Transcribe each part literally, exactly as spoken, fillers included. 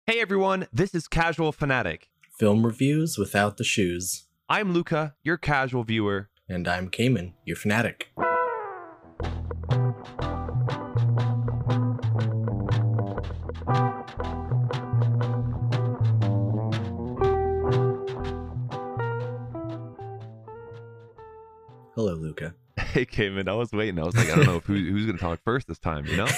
Hey everyone, this is Casual Fanatic. Film reviews without the shoes. I'm Luca, your casual viewer. And I'm Cayman, your fanatic. Hello, Luca. Hey Cayman, I was waiting. I was like, I don't know if who, who's going to talk first this time, you know?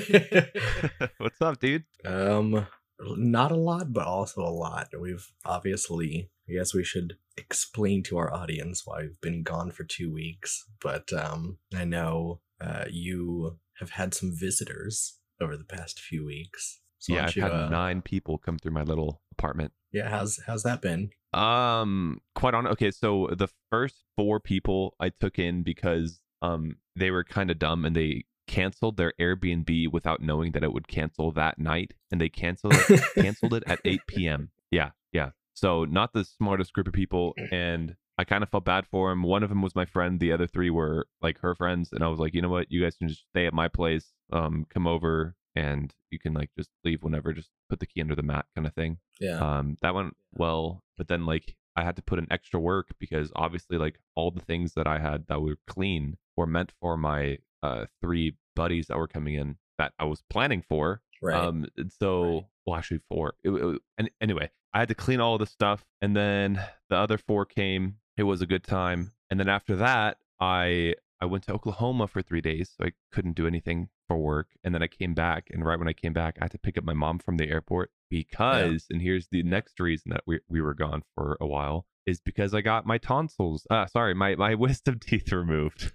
What's up, dude? Um, not a lot, but also a lot. We've obviously, I guess we should explain to our audience why we've been gone for two weeks. But um, I know uh, you have had some visitors over the past few weeks. So yeah, I've you, had uh, nine people come through my little apartment. Yeah, how's how's that been? Um, quite on. Okay, so the first four people I took in because um they were kind of dumb and they canceled their Airbnb without knowing that it would cancel that night, and they canceled it canceled it at eight p.m. Yeah, yeah. So not the smartest group of people, and I kind of felt bad for him. One of them was my friend. The other three were like her friends, and I was like, you know what, you guys can just stay at my place. Um, come over and you can like just leave whenever. Just put the key under the mat, kind of thing. Yeah. Um, that went well, but then like I had to put in extra work because obviously like all the things that I had that were clean were meant for my uh three buddies that were coming in that I was planning for. Right. Um, and so Right. well, actually four. It, it, and anyway, I had to clean all of the stuff, and then the other four came. It was a good time, and then after that, I I went to Oklahoma for three days, so I couldn't do anything for work. And then I came back, and right when I came back, I had to pick up my mom from the airport because, yeah. and here's the next reason that we we were gone for a while, is because I got my tonsils. Uh, sorry, my my wisdom teeth removed.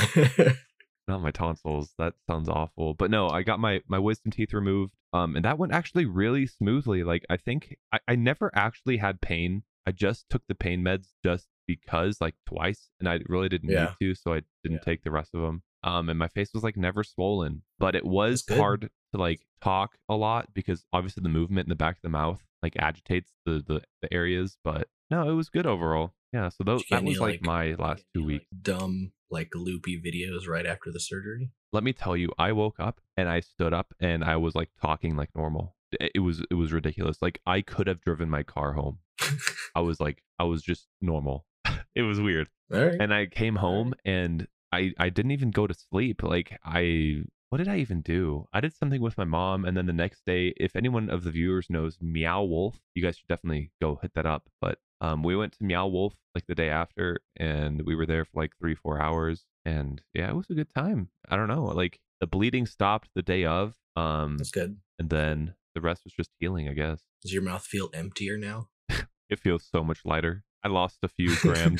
Not my tonsils. That sounds awful. But no, I got my my wisdom teeth removed. Um, and that went actually really smoothly. Like I think I, I never actually had pain. I just took the pain meds just because, like twice, and I really didn't Yeah. need to, so I didn't Yeah. take the rest of them. Um, and my face was like never swollen, but it was That's good. hard to like talk a lot because obviously the movement in the back of the mouth like agitates the the, the areas. But no, it was good overall. Yeah. So those, Did you get that was any, like, like- my last two weeks. Dumb, like loopy videos right after the surgery. Let me tell you, I woke up and I stood up and I was like talking like normal. It it was it was ridiculous. Like I could have driven my car home. I was like I was just normal. It was weird. All right. And I came home and I I didn't even go to sleep. Like I what did I even do? I did something with my mom, and then the next day, if anyone of the viewers knows Meow Wolf, you guys should definitely go hit that up. But um we went to Meow Wolf like the day after, and we were there for like three, four hours. And yeah, it was a good time. I don't know. Like the bleeding stopped the day of. Um That's good. and then the rest was just healing, I guess. Does your mouth feel emptier now? It feels so much lighter. I lost a few grams.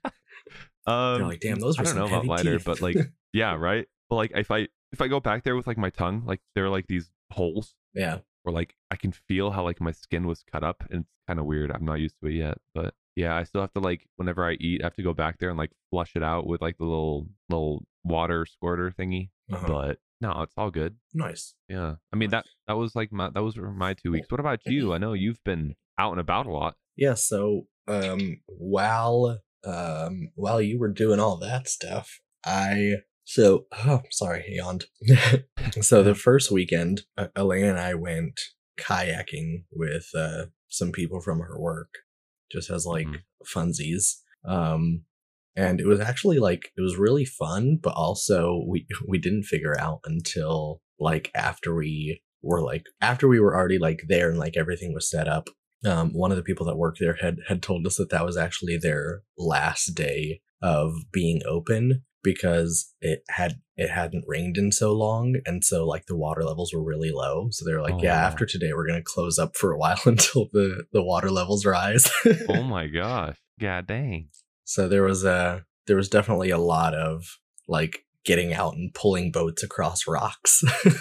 um, You're like, damn, those I were don't some know about heavy lighter, teeth. but like, yeah, right. But like, if I if I go back there with like my tongue, like there are like these holes, Yeah. or like I can feel how like my skin was cut up, and it's kind of weird. I'm not used to it yet, but yeah, I still have to like whenever I eat, I have to go back there and like flush it out with like the little little water squirter thingy. Uh-huh. But no, it's all good. Nice. Yeah, I mean that that was like my that was my two weeks. What about you? I know you've been out and about a lot. Yeah, so um while um while you were doing all that stuff, I so oh sorry, I yawned. So the first weekend, uh, Elaine and I went kayaking with uh some people from her work, just as like Mhm. funsies. Um and it was actually like it was really fun, but also we we didn't figure out until like after we were like after we were already like there and like everything was set up. Um, one of the people that worked there had had told us that that was actually their last day of being open because it had it hadn't rained in so long, and so like the water levels were really low. So they were like, Oh. yeah, after today we're gonna close up for a while until the the water levels rise. Oh my gosh. God dang. So there was a there was definitely a lot of like getting out and pulling boats across rocks.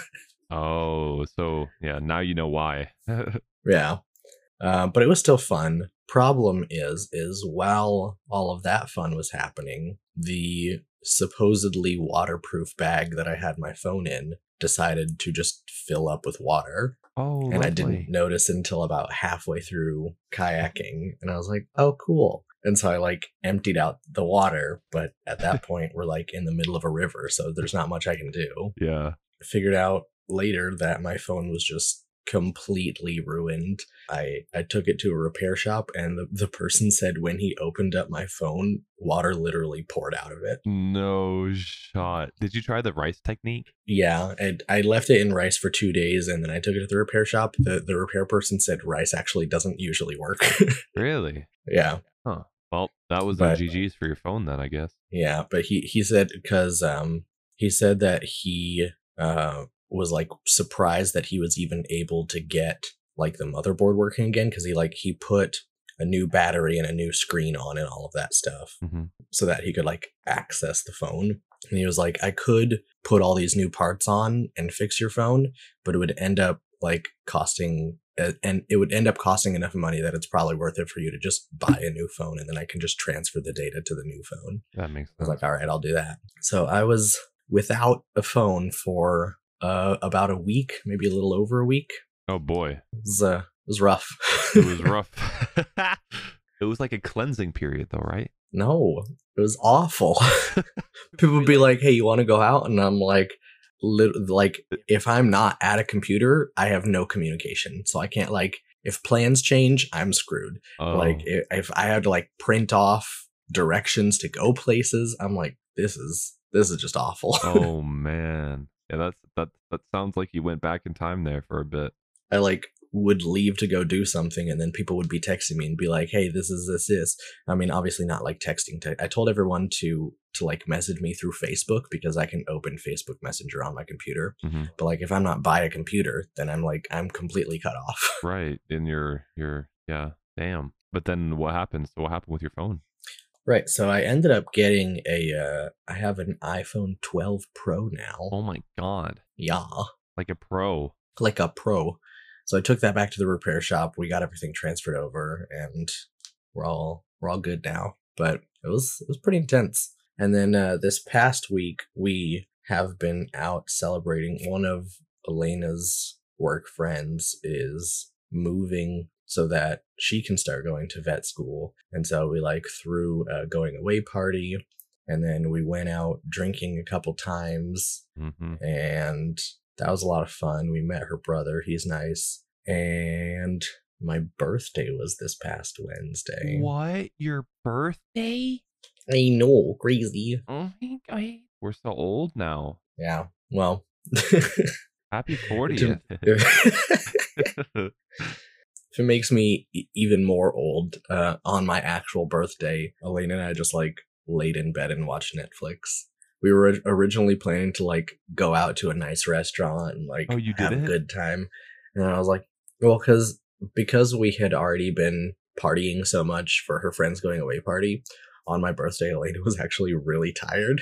Oh, so yeah, now you know why. Yeah. Uh, but it was still fun. Problem is, is while all of that fun was happening, the supposedly waterproof bag that I had my phone in decided to just fill up with water. Oh, And I lovely. didn't notice until about halfway through kayaking. And I was like, oh, cool. And so I like emptied out the water. But at that point, we're like in the middle of a river. So there's not much I can do. Yeah. Figured out later that my phone was just completely ruined. I I took it to a repair shop, and the, the person said when he opened up my phone, water literally poured out of it. No shot. Did you try the rice technique? Yeah, and I left it in rice for two days, and then I took it to the repair shop. The the repair person said rice actually doesn't usually work. Really? Yeah, Huh. Well, that was a but G G's for your phone then, I guess. yeah, but he he said because um he said that he uh was like surprised that he was even able to get like the motherboard working again, because he like he put a new battery and a new screen on and all of that stuff hmm so that he could like access the phone. And he was like, I could put all these new parts on and fix your phone, but it would end up like costing uh, and it would end up costing enough money that it's probably worth it for you to just buy a new phone, and then I can just transfer the data to the new phone. That makes I was sense. like, all right, I'll do that. So I was without a phone for uh, about a week, maybe a little over a week. Oh boy. It was, uh, it was rough. It was rough. It was like a cleansing period though, right? No, it was awful. People would be like, hey, you want to go out? And I'm like, lit- like, if I'm not at a computer, I have no communication. So I can't, like, if plans change, I'm screwed. Oh, Like, i- if I had to, like, print off directions to go places, I'm like, this is, this is just awful. oh man. Yeah, that's that that sounds like you went back in time there for a bit. I, like, would leave to go do something, and then people would be texting me and be like, hey, this is this is I mean, obviously not like texting te- I told everyone to to like message me through Facebook, because I can open Facebook Messenger on my computer. hmm But like, if I'm not by a computer, then I'm like, I'm completely cut off. Right. In your your yeah, damn. But then what happened? So what happened with your phone? Right, so I ended up getting a uh I have an iPhone twelve Pro now. Oh my god. Yeah, Like a pro. like a Pro. So I took that back to the repair shop. We got everything transferred over, and we're all we're all good now. But it was it was pretty intense. And then uh, this past week, we have been out celebrating. One of Elena's work friends is moving so that she can start going to vet school. And so we like threw a going away party, and then we went out drinking a couple times, hmm and that was a lot of fun. We met her brother. He's nice. And my birthday was this past Wednesday. What? Your birthday? I know, crazy. Oh my god. We're so old now. Yeah. Well, Happy to- fortieth. if it makes me e- even more old, uh, on my actual birthday, Elena and I just like laid in bed and watched Netflix. We were originally planning to like go out to a nice restaurant and like Oh, you did have a it? good time. And I was like, well, because because we had already been partying so much for her friend's going away party on my birthday, Elena was actually really tired.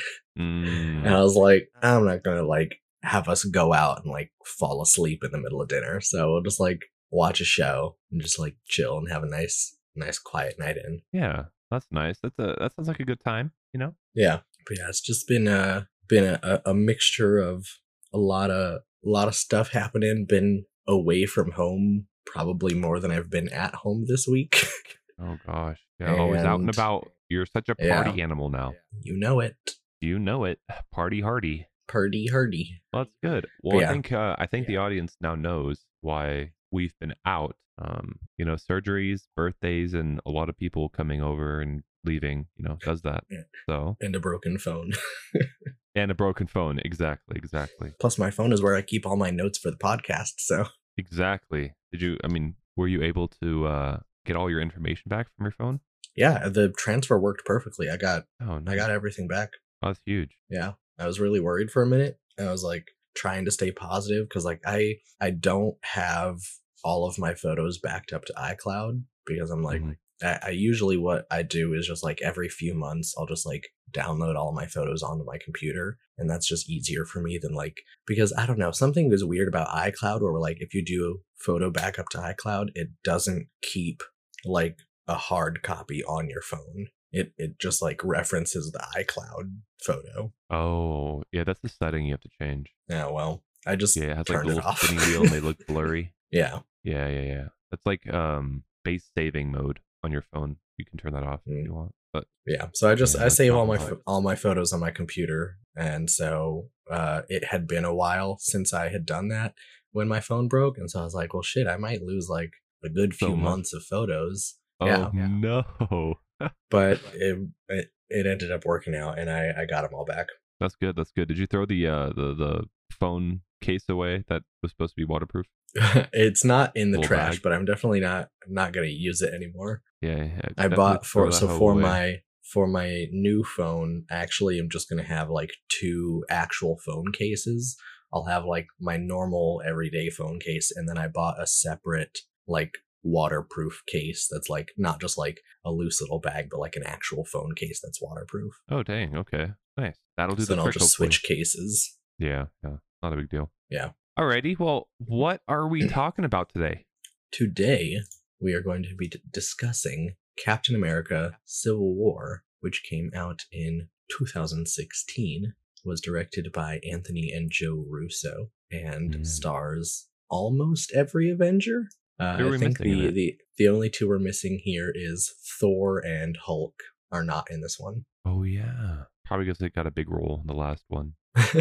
Mm. And I was like, I'm not gonna like have us go out and like fall asleep in the middle of dinner. So we'll just like watch a show and just like chill and have a nice, nice quiet night in. Yeah, that's nice. That's a that sounds like a good time, you know? Yeah. But yeah, it's just been a been a, a a mixture of a lot of a lot of stuff happening. Been away from home probably more than I've been at home this week. Oh gosh. Yeah, always out and And about. You're such a yeah, party animal now. you know it. You know it. Party hardy. Purdy hardy. Well, that's good. But Well, I yeah, think uh, I think the audience now knows why we've been out. Um, you know, surgeries, birthdays, and a lot of people coming over and leaving. You know, does that. Yeah. So and a broken phone. and a broken phone. Exactly. Exactly. Plus, my phone is where I keep all my notes for the podcast. So Exactly. Did you? I mean, were you able to uh, get all your information back from your phone? yeah, the transfer worked perfectly. I got Oh, I nice. got everything back. Oh, that's huge. Yeah, I was really worried for a minute. I was like trying to stay positive because like I I don't have all of my photos backed up to iCloud, because I'm like Mhm. I, I usually what I do is just like every few months I'll just like download all my photos onto my computer, and that's just easier for me than like, because I don't know, something is weird about iCloud where like if you do photo backup to iCloud, it doesn't keep like a hard copy on your phone. It it just like references the iCloud photo. Oh, yeah, that's the setting you have to change. Yeah, well, I just Yeah, it has like turned the it little off. spinning wheel and they look blurry. Yeah. Yeah, yeah, yeah. That's like um base saving mode on your phone. You can turn that off if Mm. you want. But Yeah, so I just yeah, I that's save all my problematic. pho- all my photos on my computer, and so uh, it had been a while since I had done that. when my phone broke, and so I was like, well, shit, I might lose like a good So few much. months of photos. Oh Yeah, no. but it it, it ended up working out, and I I got them all back. That's good. That's good. Did you throw the uh the the phone case away that was supposed to be waterproof? It's not in the Little trash, bag. but I'm definitely not not gonna use it anymore. Yeah, yeah. I Definitely bought throw for that so hoe for away. my for my new phone, actually I'm just gonna have like two actual phone cases. I'll have like my normal everyday phone case, and then I bought a separate like waterproof case that's like not just like a loose little bag, but like an actual phone case that's waterproof. Oh dang. Okay. Nice. That'll do So the then I'll trick. just Hopefully. switch cases. Yeah. Yeah. Not a big deal. Yeah. Alrighty. Well, what are we talking about today? Today, we are going to be d- discussing Captain America Civil War, which came out in two thousand sixteen, was directed by Anthony and Joe Russo, and Mm. stars almost every Avenger. Uh, Who are I we think missing in the, it? the, the only two we're missing here is Thor and Hulk are not in this one. Oh yeah. Probably because they got a big role in the last one.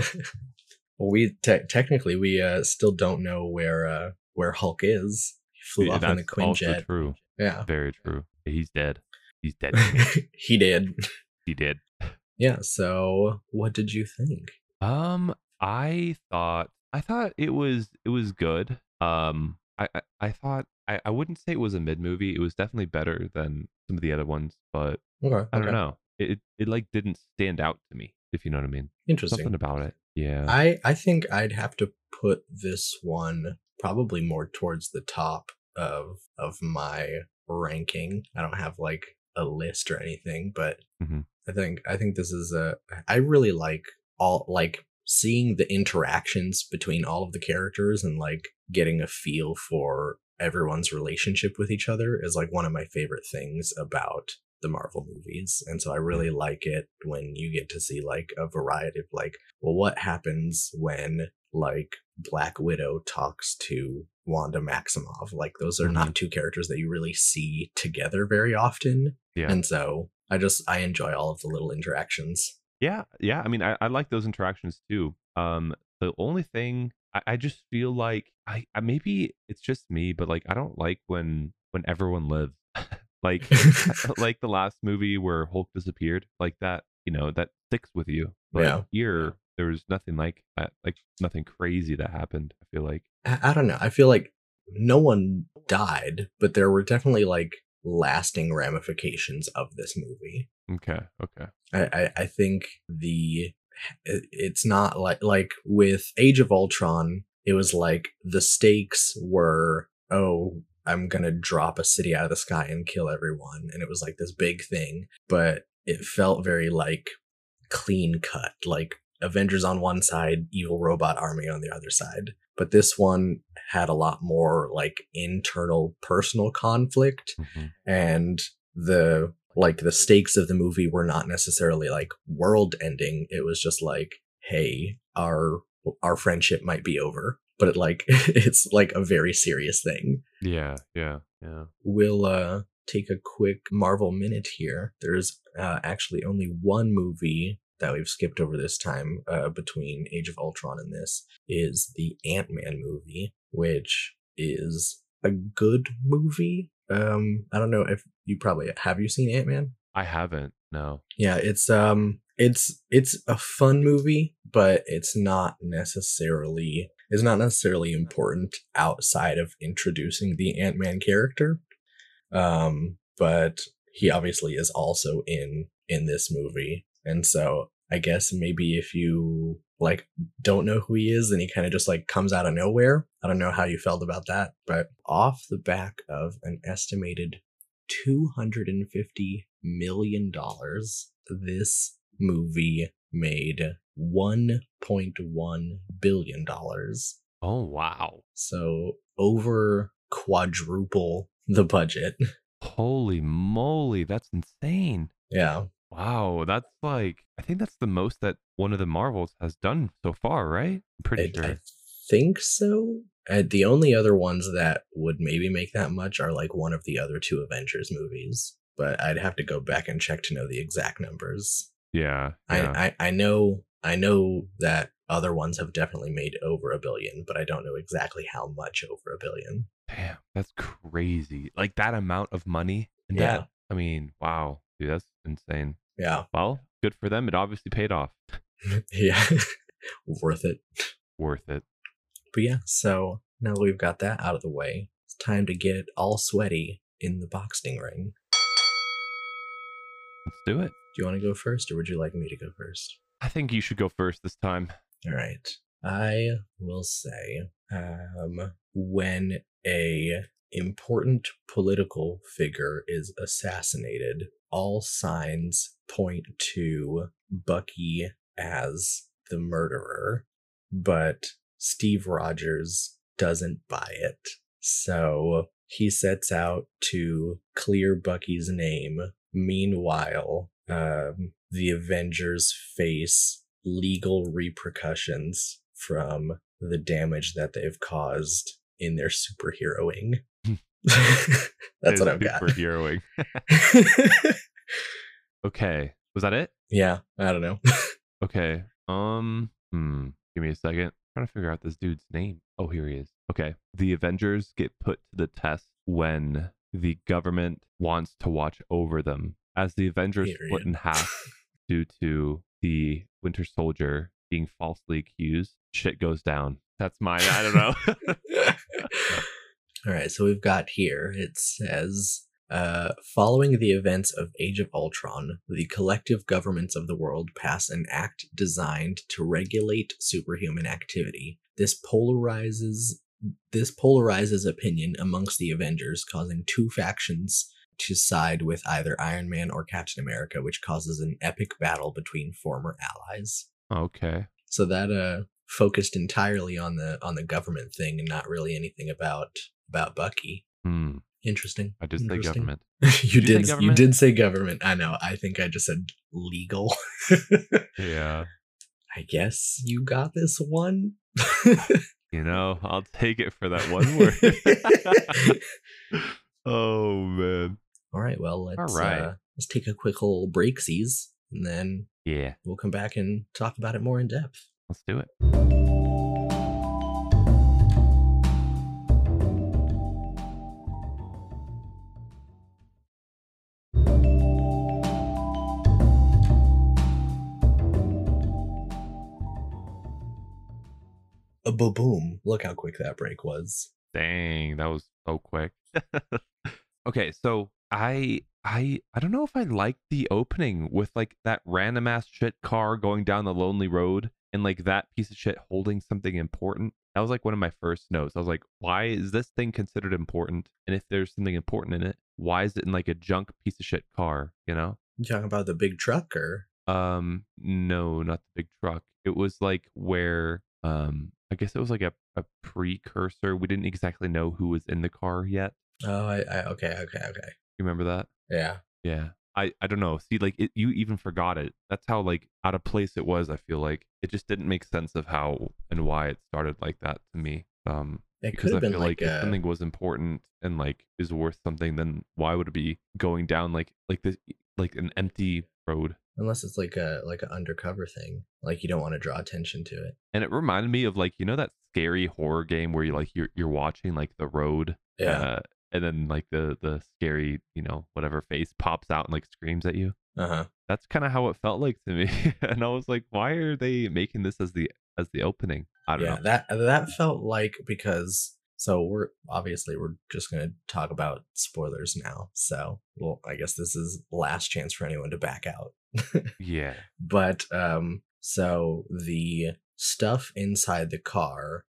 Well, we te- technically we uh, still don't know where uh, where Hulk is. He flew Yeah, off in that's the also Quinjet. true. Yeah. Very true. He's dead. He's dead to me. He did. He did. Yeah, so what did you think? Um, I thought I thought it was it was good. Um, I I, I thought I, I wouldn't say it was a mid movie. It was definitely better than some of the other ones, but Okay, I don't okay. know. It it, it like didn't stand out to me, if you know what I mean. Something Interesting. about it. Yeah. I I think I'd have to put this one probably more towards the top of of my ranking. I don't have like a list or anything, but hmm I think I think this is a I really like all like seeing the interactions between all of the characters and like getting a feel for everyone's relationship with each other is like one of my favorite things about the Marvel movies. And so I really like it when you get to see like a variety of like, well, what happens when like Black Widow talks to Wanda Maximoff? Like those are hmm not two characters that you really see together very often. Yeah. And so I just I enjoy all of the little interactions. Yeah, yeah. I mean, I, I like those interactions too. Um, the only thing I, I just feel like I, I maybe it's just me, but like I don't like when when everyone lives. Like like the last movie where Hulk disappeared, like that, you know, that sticks with you. But Yeah. here there was nothing like that, like nothing crazy that happened. I feel like. I, I don't know. I feel like no one died, but there were definitely like lasting ramifications of this movie. Okay, okay. I, I, I think the it- it's not like like with Age of Ultron, it was like the stakes were, oh, I'm gonna drop a city out of the sky and kill everyone, and it was like this big thing, but it felt very like clean cut, like Avengers on one side, evil robot army on the other side. But this one had a lot more like internal personal conflict, hmm and the like the stakes of the movie were not necessarily like world ending. It was just like, hey, our our friendship might be over, but it like it's like a very serious thing. Yeah, yeah, yeah. We'll uh take a quick Marvel minute here. There's uh, actually only one movie that we've skipped over this time uh, between Age of Ultron and this is the Ant-Man movie, which is a good movie. Um, I don't know if you probably have you seen Ant-Man? I haven't. No. Yeah, it's um it's it's a fun movie, but it's not necessarily it's not necessarily important outside of introducing the Ant-Man character. Um, but he obviously is also in in this movie. And so I guess maybe if you like don't know who he is and he kind of just like comes out of nowhere. I don't know how you felt about that, but off the back of an estimated two hundred fifty million dollars, this movie made one point one billion dollars. Oh wow. So over quadruple the budget. Holy moly, that's insane. Yeah. Wow, that's like I think that's the most that one of the Marvels has done so far, right? I'm pretty I, I sure. think so. Uh, the only other ones that would maybe make that much are like one of the other two Avengers movies, but I'd have to go back and check to know the exact numbers. Yeah, yeah. I, I, I know I know that other ones have definitely made over a billion, but I don't know exactly how much over a billion. Damn, that's crazy. Like that amount of money. And Yeah. that, I mean, wow, dude, that's insane. Yeah. Well, good for them. It obviously paid off. Yeah. Worth it. Worth it. But yeah, so now that we've got that out of the way, it's time to get all sweaty in the boxing ring. Let's do it. Do you want to go first, or would you like me to go first? I think you should go first this time. All right. I will say, um, when a important political figure is assassinated, all signs point to Bucky as the murderer, but Steve Rogers doesn't buy it. So he sets out to clear Bucky's name. Meanwhile, um, the Avengers face legal repercussions from the damage that they've caused in their superheroing. That's what I've got. Superheroing. Okay. Was that it? Yeah, I don't know. Okay. Um, hmm. Give me a second. I'm trying to figure out this dude's name. Oh, here he is. Okay. The Avengers get put to the test when the government wants to watch over them. As the Avengers Period. split in half due to the Winter Soldier being falsely accused, shit goes down. That's mine. I don't know. All right, so we've got here, it says, uh, following the events of Age of Ultron, the collective governments of the world pass an act designed to regulate superhuman activity. This polarizes this polarizes opinion amongst the Avengers, causing two factions to side with either Iron Man or Captain America, which causes an epic battle between former allies. Okay. So that uh focused entirely on the on the government thing and not really anything about about Bucky. Hmm. Interesting. I just say Interesting. government. you Did you say did you government? did say government. I know. I think I just said legal. Yeah. I guess you got this one. You know, I'll take it for that one word. Oh man. All right, well, let's All right. uh, let's take a quick little breaksies, and then Yeah. we'll come back and talk about it more in depth. Let's do it. A boom! Look how quick that break was. Dang, that was so quick. Okay, so I I I don't know if I like the opening with like that random ass shit car going down the lonely road and like that piece of shit holding something important. That was like one of my first notes. I was like, why is this thing considered important? And if there's something important in it, why is it in like a junk piece of shit car, you know? You talking about the big truck, or Um, no, not the big truck. It was like where um I guess it was like a, a precursor. We didn't exactly know who was in the car yet. oh, I, I okay, okay, okay, You remember that? yeah. Yeah. I I don't know. See, like it, you even forgot it. That's how like out of place it was. I feel like it just didn't make sense of how and why it started like that to me. Um, It because could I have been feel like like if a something was important and like is worth something, then why would it be going down like like this like an empty road? unless it's like a like an undercover thing, like you don't want to draw attention to it. And it reminded me of like you know that scary horror game where you like you're you're watching like the road, Yeah. uh, and then like the the scary you know whatever face pops out and like screams at you. Uh huh. That's kind of how it felt like to me. And I was like, why are they making this as the as the opening? I don't Yeah, know. that that felt like, because so we're obviously we're just gonna talk about spoilers now. So well, I guess this is last chance for anyone to back out. Yeah. But um, so the stuff inside the car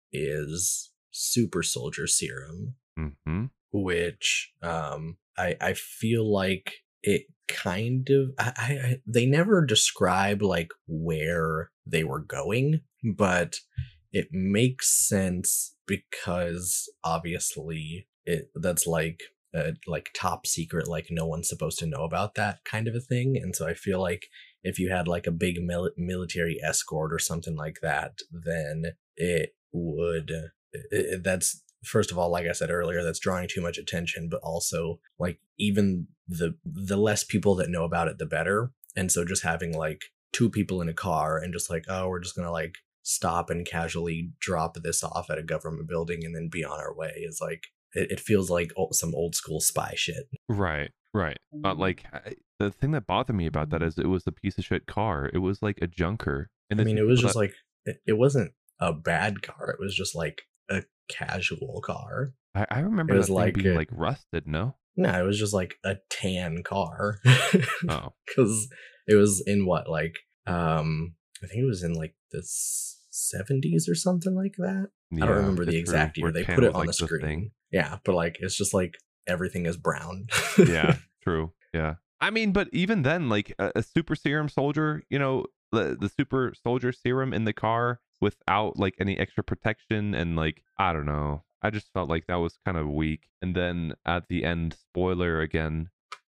is super soldier serum, Mm-hmm. which um I I feel like it kind of I, I I- they never describe like where they were going, but it makes sense because obviously it that's like uh, like top secret, like no one's supposed to know about that kind of a thing. And so I feel like if you had like a big mil- military escort or something like that, then it would it, it- that's first of all, like I said earlier, that's drawing too much attention, but also like even the the less people that know about it, the better. And so just having like two people in a car and just like, oh, we're just gonna like stop and casually drop this off at a government building and then be on our way is like it, it feels like old, some old school spy shit. Right, right. But like I, the thing that bothered me about that is it was a piece of shit car. It was like a junker. And I the mean, two it was people just that, like it, it wasn't a bad car. It was just like a casual car. I, I remember It was that thing like being a- like rusted. No. No, it was just like a tan car. Oh, Because it was in what, like, um, I think it was in like the seventies or something like that. yeah. I don't remember the it's true, exact year. where They tan put it was, on like, the screen. thing. Yeah, but like it's just like everything is brown. Yeah, true. Yeah. I mean, but even then, like a, a super serum soldier, you know, the the super soldier serum in the car without like any extra protection, and like I don't know. I just felt like that was kind of weak. And then at the end, spoiler again,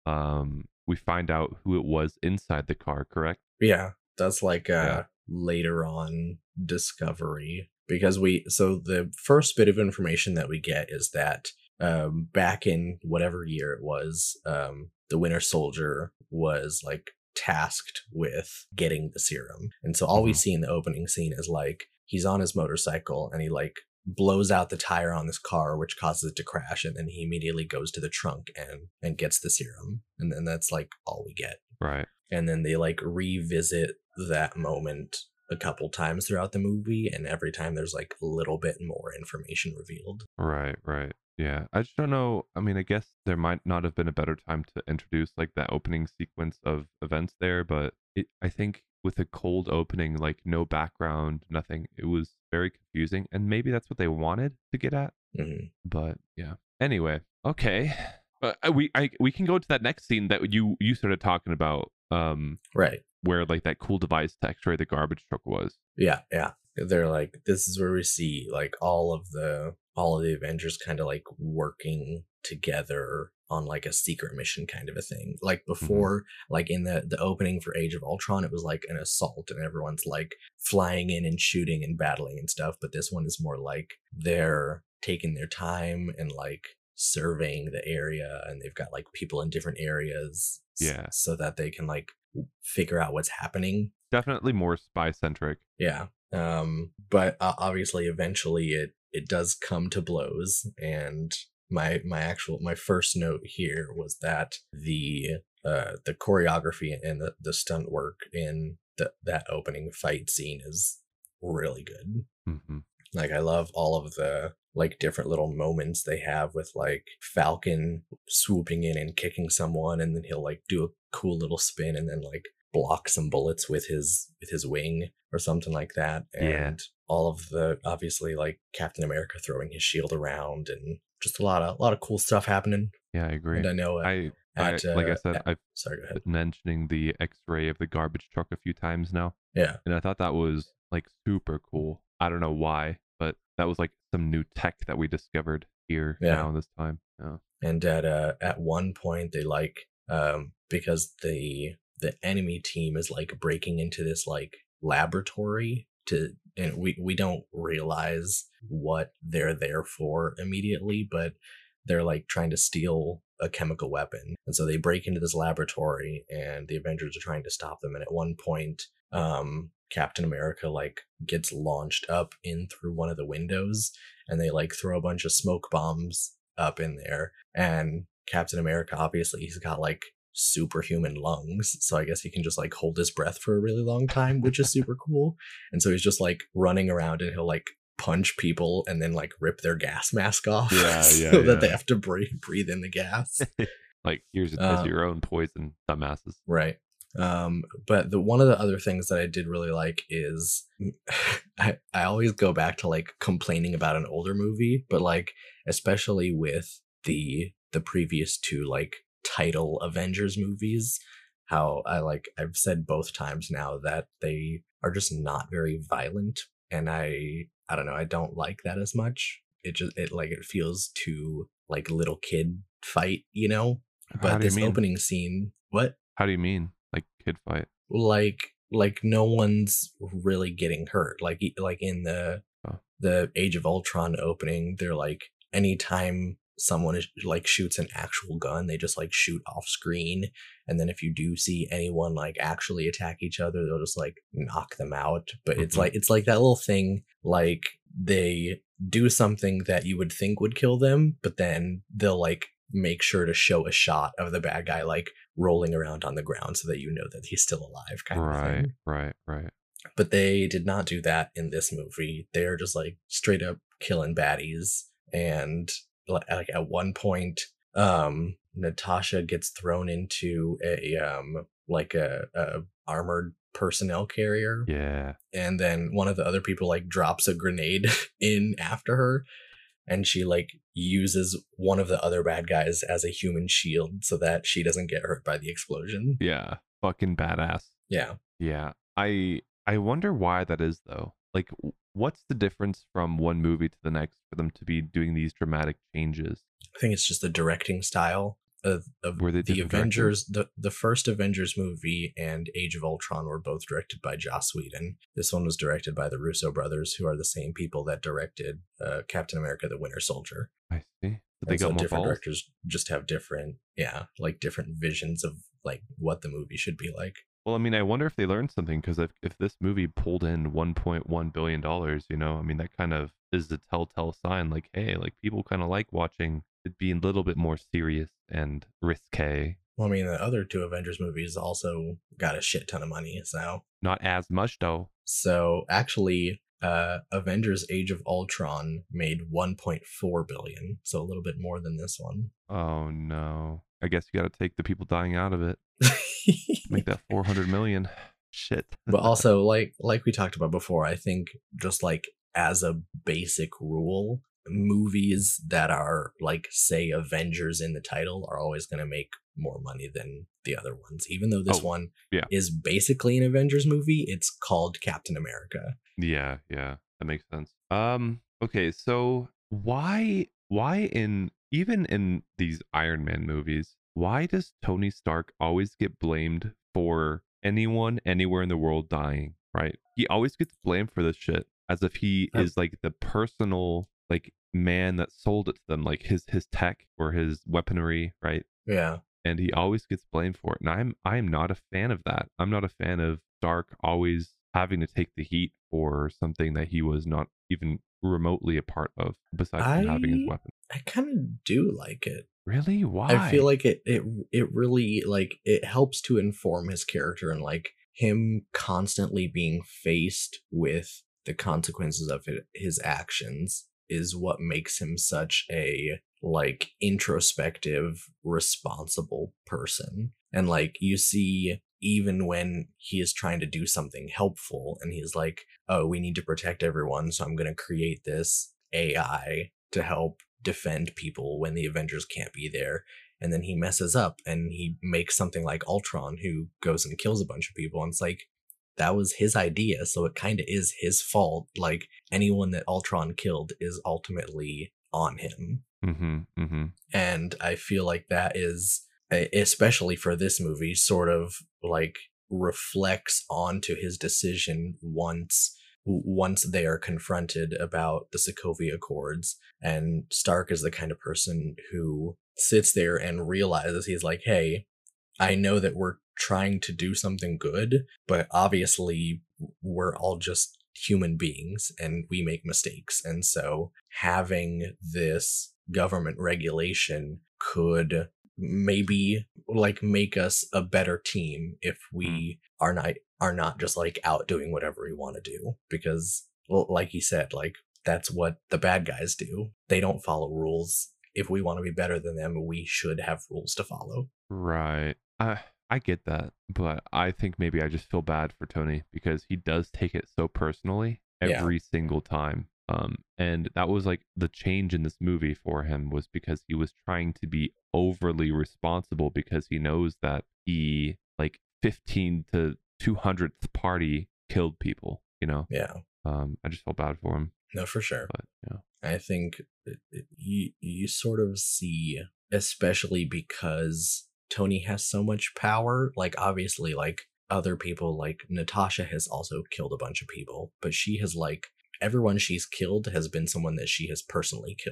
um, we find out who it was inside the car, correct? Yeah, that's like a Yeah. later on discovery because we so the first bit of information that we get is that um back in whatever year it was, um the Winter Soldier was like tasked with getting the serum. And so all we Mhm. see in the opening scene is like he's on his motorcycle and he like blows out the tire on this car, which causes it to crash, and then he immediately goes to the trunk and and gets the serum. And then that's like all we get. Right. And then they like revisit that moment a couple times throughout the movie, and every time there's like a little bit more information revealed. Right, right. Yeah. I just don't know. I mean, I guess there might not have been a better time to introduce like that opening sequence of events there, but it, I think with a cold opening, like no background, nothing, it was very confusing. And maybe that's what they wanted to get at. Mhm. But yeah. Anyway, okay. Uh, we I we can go to that next scene that you you started talking about, um, Right. where like that cool device to X-ray the garbage truck was. Yeah, yeah. They're like, this is where we see like all of the all of the Avengers kind of like working together on like a secret mission kind of a thing. Like before, like in the the opening for Age of Ultron, it was like an assault and everyone's like flying in and shooting and battling and stuff. But this one is more like they're taking their time and like surveying the area, and they've got like people in different areas, s- Yeah. so that they can like figure out what's happening. Definitely more spy centric. Yeah. Um, but uh, obviously eventually it it does come to blows, and my my actual my first note here was that the uh the choreography and the, the stunt work in the, that opening fight scene is really good. Hmm. Like I love all of the like different little moments they have with like Falcon swooping in and kicking someone, and then he'll like do a cool little spin and then like block some bullets with his with his wing or something like that. And Yeah. all of the obviously like Captain America throwing his shield around, and just a lot of a lot of cool stuff happening. Yeah, I agree. And I know uh, I, I at, like I uh, said, at- I've sorry, go ahead. been mentioning the X-ray of the garbage truck a few times now, Yeah. and I thought that was like super cool. I don't know why, but that was like some new tech that we discovered here Yeah. now this time. Yeah. And at uh at one point they like um because the the enemy team is like breaking into this like laboratory to, and we we don't realize what they're there for immediately, but they're like trying to steal a chemical weapon. And so they break into this laboratory and the Avengers are trying to stop them, and at one point um Captain America like gets launched up in through one of the windows, and they like throw a bunch of smoke bombs up in there. And Captain America, obviously he's got like superhuman lungs, so I guess he can just like hold his breath for a really long time, which is super cool. And so he's just like running around, and he'll like punch people and then like rip their gas mask off, Yeah, so yeah, that yeah. they have to breathe breathe in the gas. Like here's a Uh, taste of your own poison, dumbasses. Right. Um, but the one of the other things that I did really like is I, I always go back to like complaining about an older movie, but like especially with the the previous two like title Avengers movies, how I like I've said both times now that they are just not very violent, and I I don't know, I don't like that as much. It just it like it feels too like little kid fight, you know? How But do you this mean? opening scene, what? How do you mean? Like kid fight? like like no one's really getting hurt, like e- like in the Oh. the Age of Ultron opening, they're like anytime someone is like shoots an actual gun, they just like shoot off screen. And then if you do see anyone like actually attack each other, they'll just like knock them out. But it's Mhm. like it's like that little thing, like they do something that you would think would kill them, but then they'll like make sure to show a shot of the bad guy like rolling around on the ground so that you know that he's still alive, kind of Right, thing. right, right. But they did not do that in this movie. They're just like straight up killing baddies. And like like, at one point, um, Natasha gets thrown into a um like a, a armored personnel carrier, Yeah. and then one of the other people like drops a grenade in after her, and she like uses one of the other bad guys as a human shield so that she doesn't get hurt by the explosion. Yeah. Fucking badass. Yeah. Yeah. I I wonder why that is though. Like w- what's the difference from one movie to the next for them to be doing these dramatic changes? I think it's just the directing style of, of Were they the different Avengers. directors? The, the first Avengers movie and Age of Ultron were both directed by Joss Whedon. This one was directed by the Russo brothers, who are the same people that directed uh, Captain America the Winter Soldier. I see. So they And so got more different balls. directors just have different, yeah, like different visions of like what the movie should be like. Well, I mean, I wonder if they learned something because if, if this movie pulled in one point one billion dollars, you know, I mean, that kind of is the telltale sign like, hey, like people kind of like watching it being a little bit more serious and risque. Well, I mean, the other two Avengers movies also got a shit ton of money. So, Not as much, though. so actually, uh, Avengers: Age of Ultron made one point four billion, so a little bit more than this one. Oh, no. I guess you got to take the people dying out of it. Make that four hundred million. Shit. But also, like like we talked about before, I think just like as a basic rule, movies that are like say Avengers in the title are always going to make more money than the other ones. Even though this Oh, one yeah. is basically an Avengers movie, it's called Captain America. Yeah, yeah, that makes sense. Um, okay, so why why in even in these Iron Man movies, why does Tony Stark always get blamed for anyone anywhere in the world dying, right? He always gets blamed for this shit as if he Yep. is like the personal like man that sold it to them, like his his tech or his weaponry, right? Yeah. And he always gets blamed for it. And I'm I'm not a fan of that. I'm not a fan of Stark always having to take the heat for something that he was not even remotely a part of, besides from having his I weapon. I kind of do like it. Really? Why? I feel like it it it really like it helps to inform his character, and like him constantly being faced with the consequences of it, his actions is what makes him such a like introspective, responsible person. And like you see even when he is trying to do something helpful and he's like, "Oh, we need to protect everyone, so I'm going to create this A I to help defend people when the Avengers can't be there." And then he messes up and he makes something like Ultron, who goes and kills a bunch of people. And it's like, that was his idea. So it kind of is his fault. Like anyone that Ultron killed is ultimately on him. Mm-hmm. Mm-hmm. And I feel like that is, e- especially for this movie, sort of like reflects onto his decision once once they are confronted about the Sokovia Accords. And Stark is the kind of person who sits there and realizes, he's like, hey, I know that we're trying to do something good, but obviously we're all just human beings and we make mistakes. And so having this government regulation could maybe like make us a better team if we are not are not just like out doing whatever we want to do. Because well, like you said, like that's what the bad guys do. They don't follow rules. If we want to be better than them, we should have rules to follow. Right. I I get that, but I think maybe I just feel bad for Tony because he does take it so personally Yeah. every single time. Um, and that was like the change in this movie for him was because he was trying to be overly responsible because he knows that he like fifteen to two hundredth party killed people, you know? Yeah. Um, I just felt bad for him, No, for sure. but yeah. I think it, it, you you sort of see, especially because Tony has so much power. Like obviously, like other people, like Natasha has also killed a bunch of people, but she has like everyone she's killed has been someone that she has personally killed.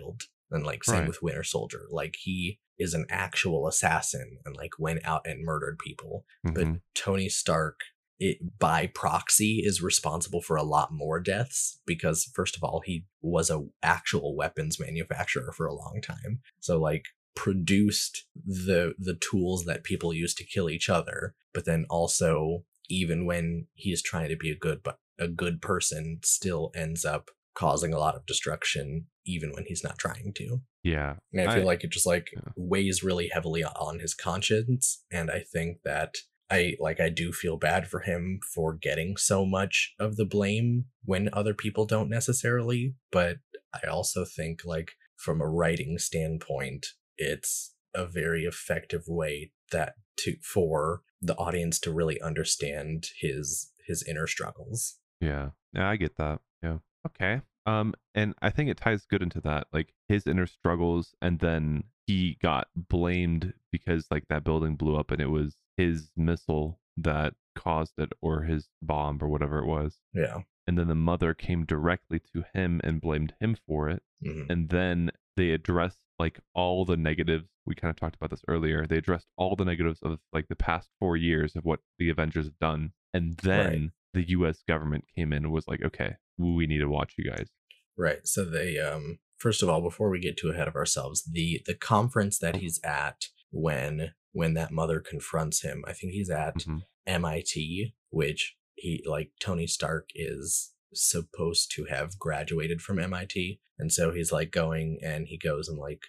And like same Right. with Winter Soldier. Like he is an actual assassin and like went out and murdered people. But Hmm. Tony Stark, it by proxy is responsible for a lot more deaths because first of all he was a actual weapons manufacturer for a long time. So like produced the the tools that people use to kill each other, but then also even when he's trying to be a good but a good person still ends up causing a lot of destruction even when he's not trying to. Yeah. And I feel I like it just like yeah. weighs really heavily on his conscience. And I think that I like I do feel bad for him for getting so much of the blame when other people don't necessarily. But I also think like from a writing standpoint, it's a very effective way that to for the audience to really understand his his inner struggles. Yeah. Yeah, I get that. Yeah. Okay. Um, and I think it ties good into that, like his inner struggles, and then he got blamed because like that building blew up and it was his missile that caused it, or his bomb or whatever it was. Yeah. And then the mother came directly to him and blamed him for it. Hmm. And then they addressed like all the negatives. We kind of talked about this earlier. They addressed all the negatives of like the past four years of what the Avengers have done. And Right. then the U S government came in and was like, okay, we need to watch you guys. Right. So they um first of all, before we get too ahead of ourselves, the the conference that Oh, he's at when when that mother confronts him, I think he's at hmm. M I T, which he like Tony Stark is supposed to have graduated from M I T. And so he's like going and he goes and like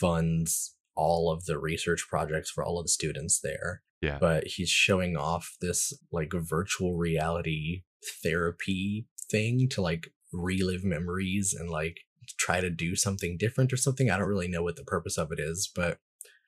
funds all of the research projects for all of the students there. Yeah. But he's showing off this like virtual reality therapy thing to like relive memories and like try to do something different or something. I don't really know what the purpose of it is, but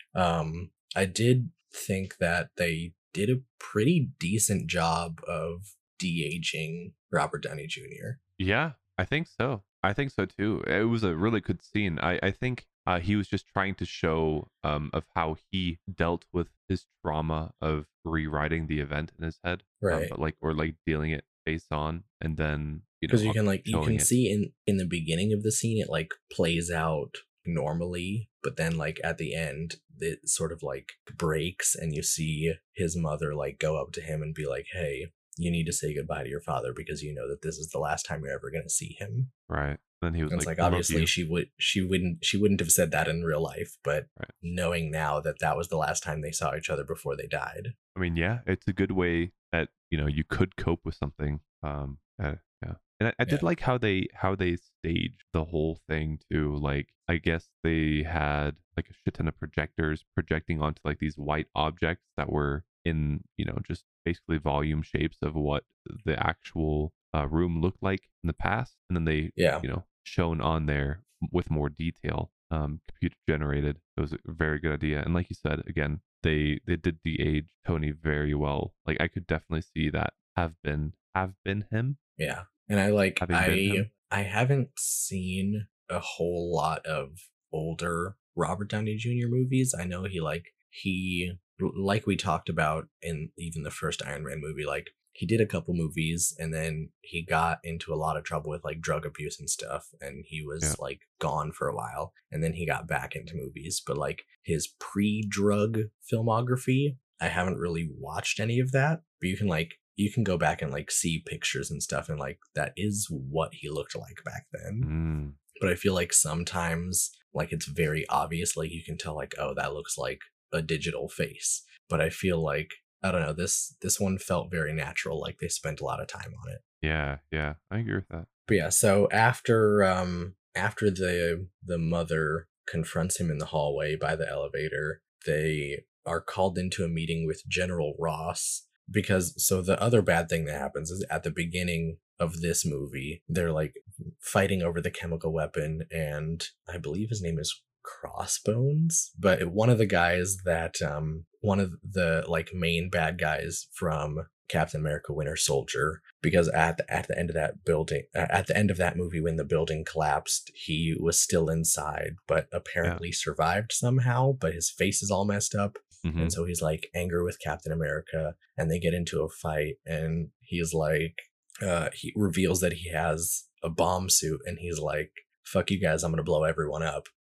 um I did think that they did a pretty decent job of de-aging Robert Downey Junior Yeah, I think so. I think so too. It was a really good scene. I, I think uh, he was just trying to show um, of how he dealt with his trauma of rewriting the event in his head, um, Right. but like or like dealing it face on, and then you know Because you uh, can like you showing can it. see in in the beginning of the scene it like plays out normally, but then like at the end it sort of like breaks and you see his mother like go up to him and be like, hey, you need to say goodbye to your father because you know that this is the last time you're ever going to see him. Right. Then he was And it's like, like "I love obviously you." she would she wouldn't she wouldn't have said that in real life, but Right. knowing now that that was the last time they saw each other before they died. I mean, yeah, it's a good way that you know you could cope with something. Um, uh, yeah, and I, I did Yeah. like how they how they staged the whole thing too. Like, I guess they had like a shit ton of projectors projecting onto like these white objects that were in you know just basically volume shapes of what the actual uh, room looked like in the past, and then they Yeah. you know shown on there with more detail, um, computer generated. It was a very good idea, and like you said, again, they they did de-age Tony very well. Like I could definitely see that have been have been him, Yeah. And I like having been I him. I haven't seen a whole lot of older Robert Downey Junior movies. I know he like he like we talked about in even the first Iron Man movie, like he did a couple movies and then he got into a lot of trouble with like drug abuse and stuff and he Yeah, was like gone for a while and then he got back into movies. But like his pre-drug filmography, I haven't really watched any of that. But you can like you can go back and like see pictures and stuff and like that is what he looked like back then. mm, But I feel like sometimes like it's very obvious, like you can tell like, oh, that looks like a digital face. But I feel like I don't know, this this one felt very natural, like they spent a lot of time on it. yeah, yeah. I agree with that. But yeah, so after um after the the mother confronts him in the hallway by the elevator, they are called into a meeting with General Ross because so the other bad thing that happens is at the beginning of this movie, they're like fighting over the chemical weapon and I believe his name is Crossbones, but one of the guys that um one of the like main bad guys from Captain America Winter Soldier, because at the, at the end of that building uh, at the end of that movie when the building collapsed he was still inside but Yeah. apparently survived somehow, but his face is all messed up. Mm-hmm. And so he's like angry with Captain America and they get into a fight and he's like uh he reveals that he has a bomb suit and he's like, fuck you guys, I'm gonna blow everyone up.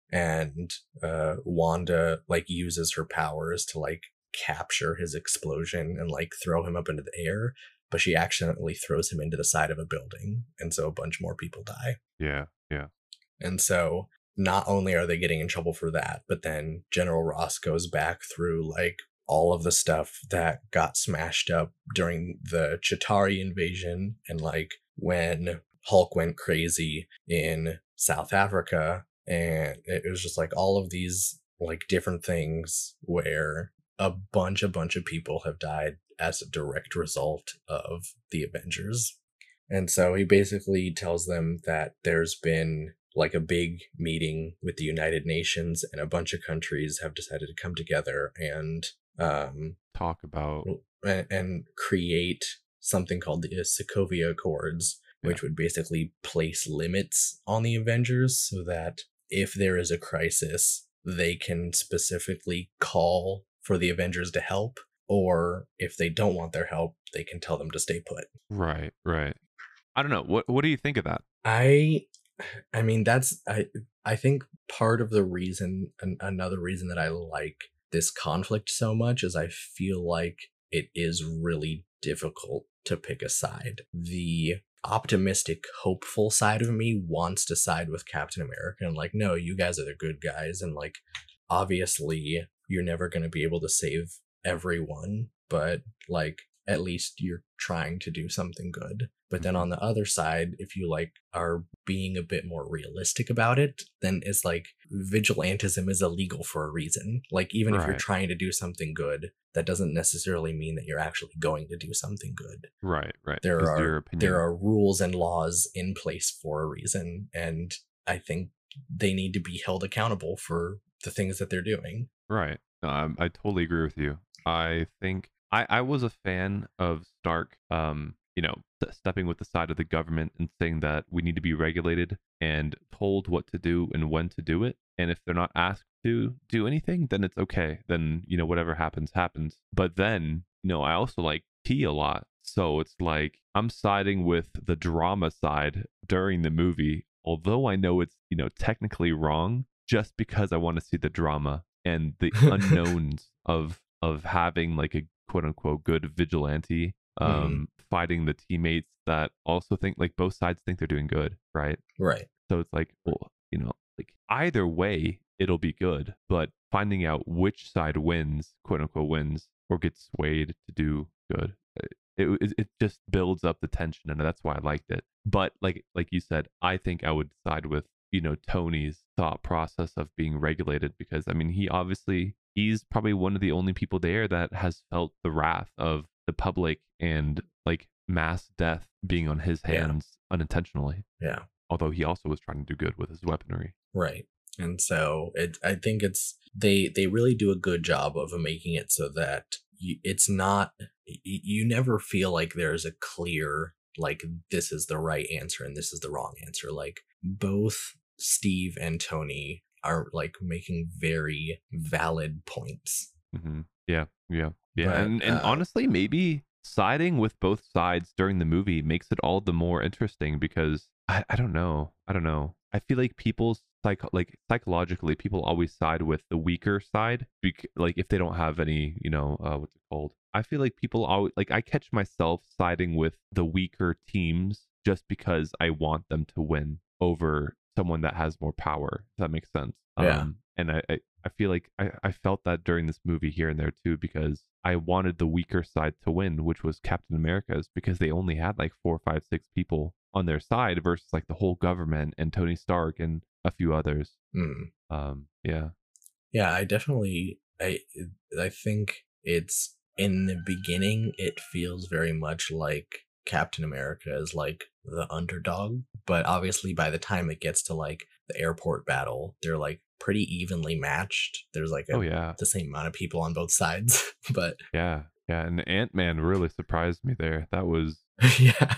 and uh, Wanda like uses her powers to like capture his explosion and like throw him up into the air, but she accidentally throws him into the side of a building, and so a bunch more people die. Yeah, yeah. And so not only are they getting in trouble for that, but then General Ross goes back through like all of the stuff that got smashed up during the Chitauri invasion, and like when Hulk went crazy in South Africa. And it was just like all of these like different things where a bunch, a bunch of people have died as a direct result of the Avengers. And so he basically tells them that there's been like a big meeting with the United Nations, and a bunch of countries have decided to come together and um Talk about and, and create something called the Sokovia Accords, which yeah. would basically place limits on the Avengers so that if there is a crisis, they can specifically call for the Avengers to help, or if they don't want their help, they can tell them to stay put. Right, right. I don't know. What what do you think of that? I I mean that's I I think part of the reason an, another reason that I like this conflict so much is I feel like it is really difficult to pick a side. The optimistic, hopeful side of me wants to side with Captain America and like, no, you guys are the good guys, and like obviously you're never going to be able to save everyone, but like at least you're trying to do something good. But then Mhm. on the other side, if you like are being a bit more realistic about it, then it's like vigilantism is illegal for a reason. Like even if you're Right, trying to do something good, that doesn't necessarily mean that you're actually going to do something good. right, right. There Is are your there opinion are rules and laws in place for a reason, and I think they need to be held accountable for the things that they're doing. right? No, I'm, I totally agree with you. I think I I was a fan of Stark. Um, you know, st- stepping with the side of the government and saying that we need to be regulated and told what to do and when to do it. And if they're not asked to do anything, then it's okay. Then you know whatever happens happens. But then you know I also like T a lot. So it's like I'm siding with the drama side during the movie, although I know it's, you know, technically wrong, just because I want to see the drama and the unknowns of of having like a quote unquote good vigilante Hmm. um fighting the teammates that also think like both sides think they're doing good, right? Right. So it's like, well, you know, like either way, it'll be good. But finding out which side wins, quote unquote, wins or gets swayed to do good, uh, it it, it just builds up the tension, and that's why I liked it. But like like you said, I think I would side with you know Tony's thought process of being regulated because I mean he obviously he's probably one of the only people there that has felt the wrath of the public and like mass death being on his Yeah. hands unintentionally, Yeah. although he also was trying to do good with his weaponry. Right. And so it I think it's they they really do a good job of making it so that you, it's not y- you never feel like there's a clear like this is the right answer and this is the wrong answer. Like both Steve and Tony are like making very valid points. Hmm. Yeah, yeah, yeah. But And and uh honestly, maybe siding with both sides during the movie makes it all the more interesting because I, I don't know. I don't know. I feel like people's psych like psychologically, people always side with the weaker side. Bec- like if they don't have any, you know, uh, what's it called? I feel like people always like I catch myself siding with the weaker teams just because I want them to win over someone that has more power. If that makes sense. yeah. Um, and I, I I feel like I, I felt that during this movie here and there too because I wanted the weaker side to win, which was Captain America's, because they only had like four, five, six people on their side versus like the whole government and Tony Stark and a few others. Mm. Um, yeah, Yeah, I definitely I I think it's in the beginning it feels very much like Captain America is like the underdog, but obviously by the time it gets to like the airport battle, they're like pretty evenly matched. There's like oh a yeah, the same amount of people on both sides, but yeah, yeah. And Ant Man really surprised me there. That was yeah.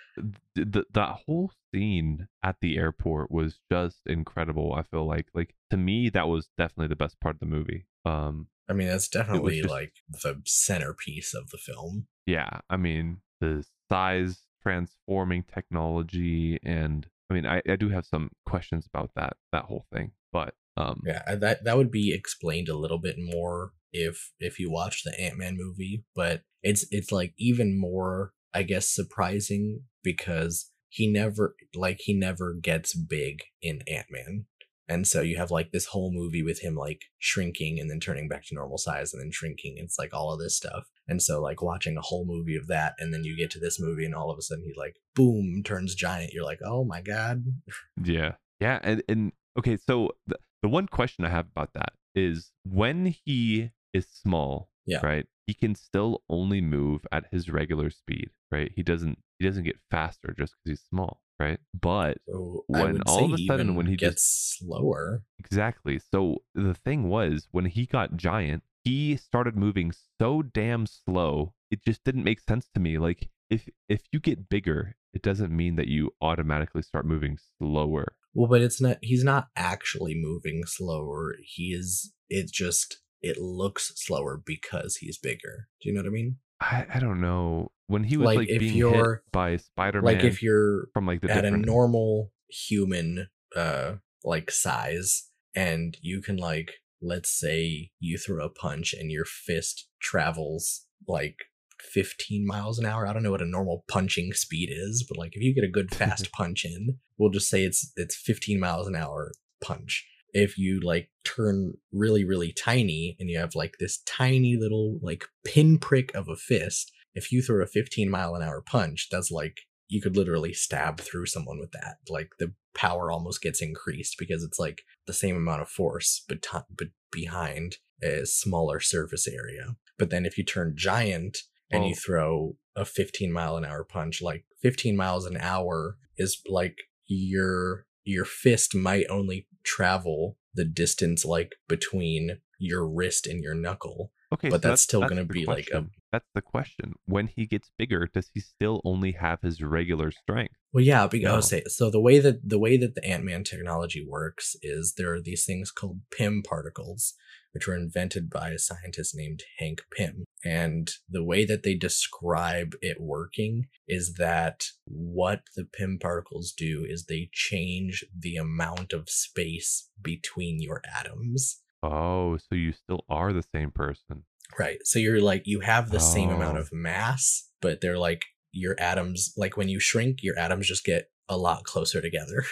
th- th- that whole scene at the airport was just incredible. I feel like like to me that was definitely the best part of the movie. Um, I mean, that's it was definitely just like the centerpiece of the film. yeah, I mean, the size transforming technology and I mean, I, I do have some questions about that that whole thing, but Um, Yeah, uh, that that would be explained a little bit more if if you watch the Ant-Man movie, but it's it's like even more, I guess, surprising because he never like he never gets big in Ant-Man. And so you have like this whole movie with him like shrinking and then turning back to normal size and then shrinking. It's like all of this stuff. And so like watching a whole movie of that and then you get to this movie and all of a sudden he like boom turns giant. You're like, "Oh my god." yeah, yeah, and and okay, so the, the one question I have about that is when he is small, Yeah. right? He can still only move at his regular speed, right? He doesn't he doesn't get faster just because he's small, right? But So I when would say all of he a sudden when even he just gets slower. exactly. So the thing was, when he got giant, he started moving so damn slow. It just didn't make sense to me. Like if if you get bigger, it doesn't mean that you automatically start moving slower. Well, but it's not he's not actually moving slower. He is it just it looks slower because he's bigger. Do you know what I mean? I, I don't know. When he was Like like if being hit you're by like Spider-Man if you're from like the at a different normal human uh like size and you can like let's say you throw a punch and your fist travels like fifteen miles an hour. I don't know what a normal punching speed is, but like if you get a good fast punch in, we'll just say it's it's fifteen miles an hour punch. If you like turn really really tiny and you have like this tiny little like pinprick of a fist, if you throw a fifteen mile an hour punch, that's like you could literally stab through someone with that. Like the power almost gets increased because it's like the same amount of force but but behind a smaller surface area. But then if you turn giant and you well, throw a fifteen mile an hour punch, like fifteen miles an hour is like your your fist might only travel the distance like between your wrist and your knuckle, okay, but so that's that's still that's going to the be like a question. That's the question. When he gets bigger, does he still only have his regular strength? well, yeah. Because I would No. say so. The way that the way that the Ant Man technology works is there are these things called Pym particles, which were invented by a scientist named Hank Pym. And the way that they describe it working is that what the Pym particles do is they change the amount of space between your atoms. Oh, so you still are the same person. Right. So you're like, you have the same amount Oh, of mass, but they're like, your atoms, like when you shrink, your atoms just get a lot closer together.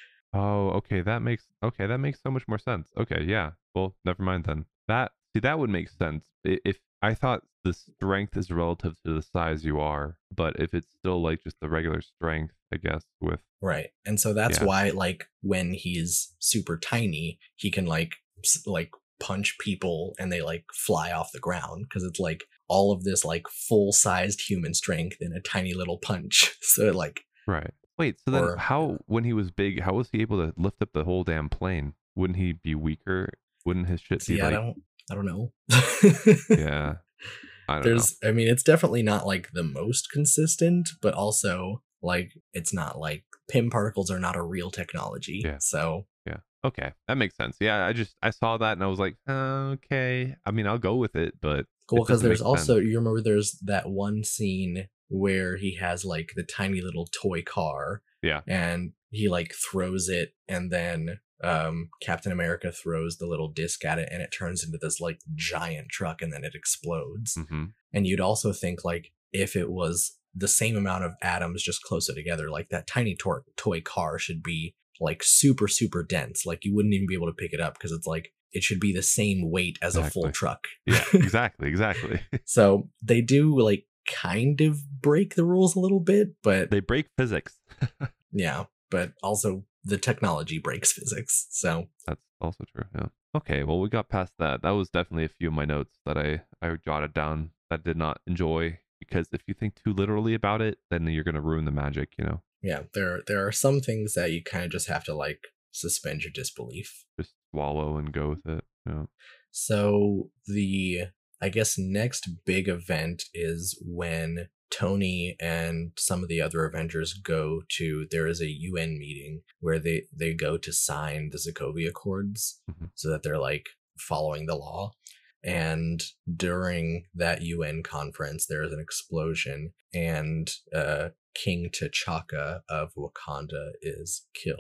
oh, okay. That makes okay. That makes so much more sense. Okay, yeah. Well, never mind then. That see that would make sense I- if I thought the strength is relative to the size you are, but if it's still like just the regular strength, I guess with Right. And so that's yeah, why, like, when he's super tiny, he can, like, s- like, punch people and they, like, fly off the ground because it's, like, all of this, like, full sized human strength in a tiny little punch. So, like, right. Wait, so then or how when he was big, how was he able to lift up the whole damn plane? Wouldn't he be weaker? Wouldn't his shit be see, I like don't, I don't know. yeah, I don't know. There's, I mean, it's definitely not like the most consistent, but also like it's not like Pym particles are not a real technology. Yeah. So Yeah. Okay. That makes sense. Yeah, I just I saw that and I was like, uh, okay. I mean, I'll go with it, but cool, it because doesn't there's make also sense. you remember there's that one scene where he has like the tiny little toy car Yeah. and he like throws it and then um Captain America throws the little disc at it and it turns into this like giant truck and then it explodes. Mhm. And you'd also think like if it was the same amount of atoms just closer together, like that tiny tor- toy car should be like super super dense. Like you wouldn't even be able to pick it up because it's like it should be the same weight as a full Exactly. truck. Yeah, exactly, exactly. So they do like kind of break the rules a little bit, but They break physics. yeah, but also the technology breaks physics. So That's also true. Yeah. Okay, well, we got past that. That was definitely a few of my notes that I I jotted down that I did not enjoy because if you think too literally about it, then you're going to ruin the magic, you know. yeah, there there are some things that you kind of just have to like suspend your disbelief. Just swallow and go with it. Yeah. So the I guess next big event is when Tony and some of the other Avengers go to there is a U N meeting where they they go to sign the Sokovia Accords Mhm. so that they're like following the law. And during that U N conference, there is an explosion, and uh, King T'Chaka of Wakanda is killed.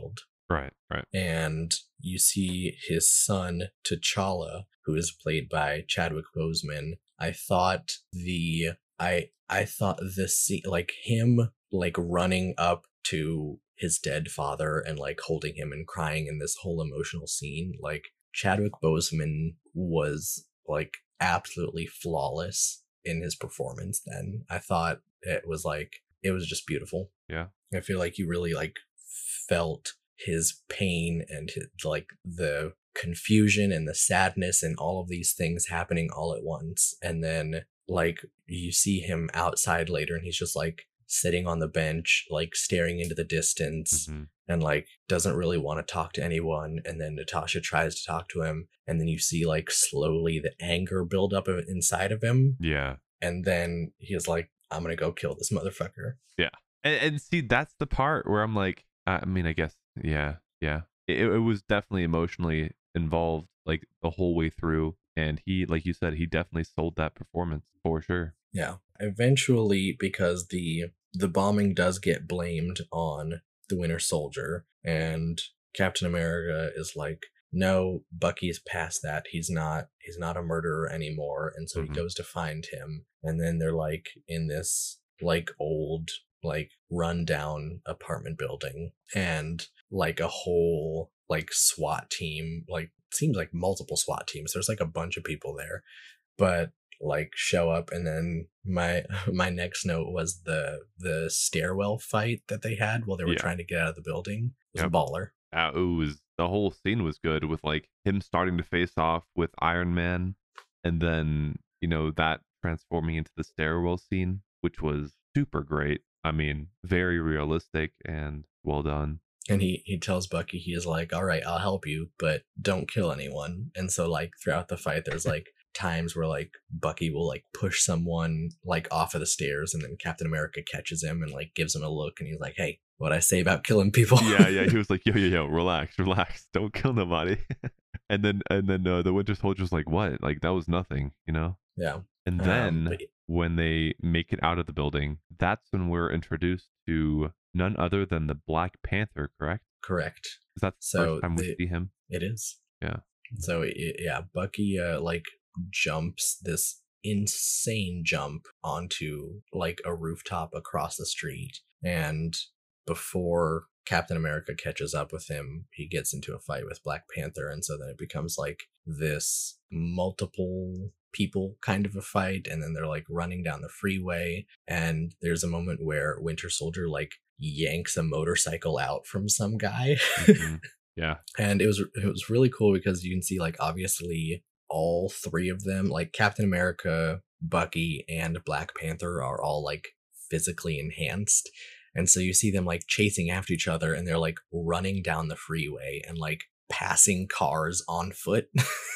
Right, right. and you see his son T'Challa, who is played by Chadwick Boseman. I thought the I I thought this scene, like him like running up to his dead father and like holding him and crying in this whole emotional scene, like Chadwick Boseman was like absolutely flawless in his performance then. I thought it was like it was just beautiful. Yeah. I feel like you really like felt his pain and his, like the confusion and the sadness and all of these things happening all at once. And then like you see him outside later and he's just like sitting on the bench, like staring into the distance hmm and like doesn't really want to talk to anyone. And then Natasha tries to talk to him. And then you see like slowly the anger build up inside of him. Yeah. And then he's like, I'm going to go kill this motherfucker. Yeah. And, and see, that's the part where I'm like, I mean, I guess, yeah, yeah. It, it was definitely emotionally involved, like the whole way through. And he, like you said, he definitely sold that performance for sure. Yeah. Eventually, because the the bombing does get blamed on the Winter Soldier, and Captain America is like, no, Bucky's past that. He's not he's not a murderer anymore. And so Mhm. he goes to find him. And then they're like in this like old, like rundown apartment building, and like a whole like SWAT team, like seems like multiple SWAT teams. There's like a bunch of people there. But like show up, and then my my next note was the the stairwell fight that they had while they were Yeah. trying to get out of the building. It was Yep. a baller. Uh, it was the whole scene was good with like him starting to face off with Iron Man, and then you know that transforming into the stairwell scene, which was super great. I mean, very realistic and well done. And he he tells Bucky, he is like, all right, I'll help you, but don't kill anyone. And so like throughout the fight, there's like times where like Bucky will like push someone like off of the stairs, and then Captain America catches him and like gives him a look, and he's like, hey, what I say about killing people? Yeah, yeah. He was like, yo, yo, yo, relax, relax, don't kill nobody. and then and then uh, the Winter Soldier's like, what? Like that was nothing, you know? Yeah. And Um, then but when they make it out of the building, that's when we're introduced to none other than the Black Panther, correct? correct. Is that the So first time we the- see him? It is. Yeah. So it, yeah, Bucky uh, like jumps this insane jump onto like a rooftop across the street, and before Captain America catches up with him, he gets into a fight with Black Panther, and so then it becomes like this multiple people kind of a fight, and then they're like running down the freeway, and there's a moment where Winter Soldier like yanks a motorcycle out from some guy. Mhm. Yeah. And it was it was really cool because you can see like obviously all three of them, like Captain America, Bucky, and Black Panther, are all like physically enhanced. And so you see them like chasing after each other, and they're like running down the freeway and like passing cars on foot.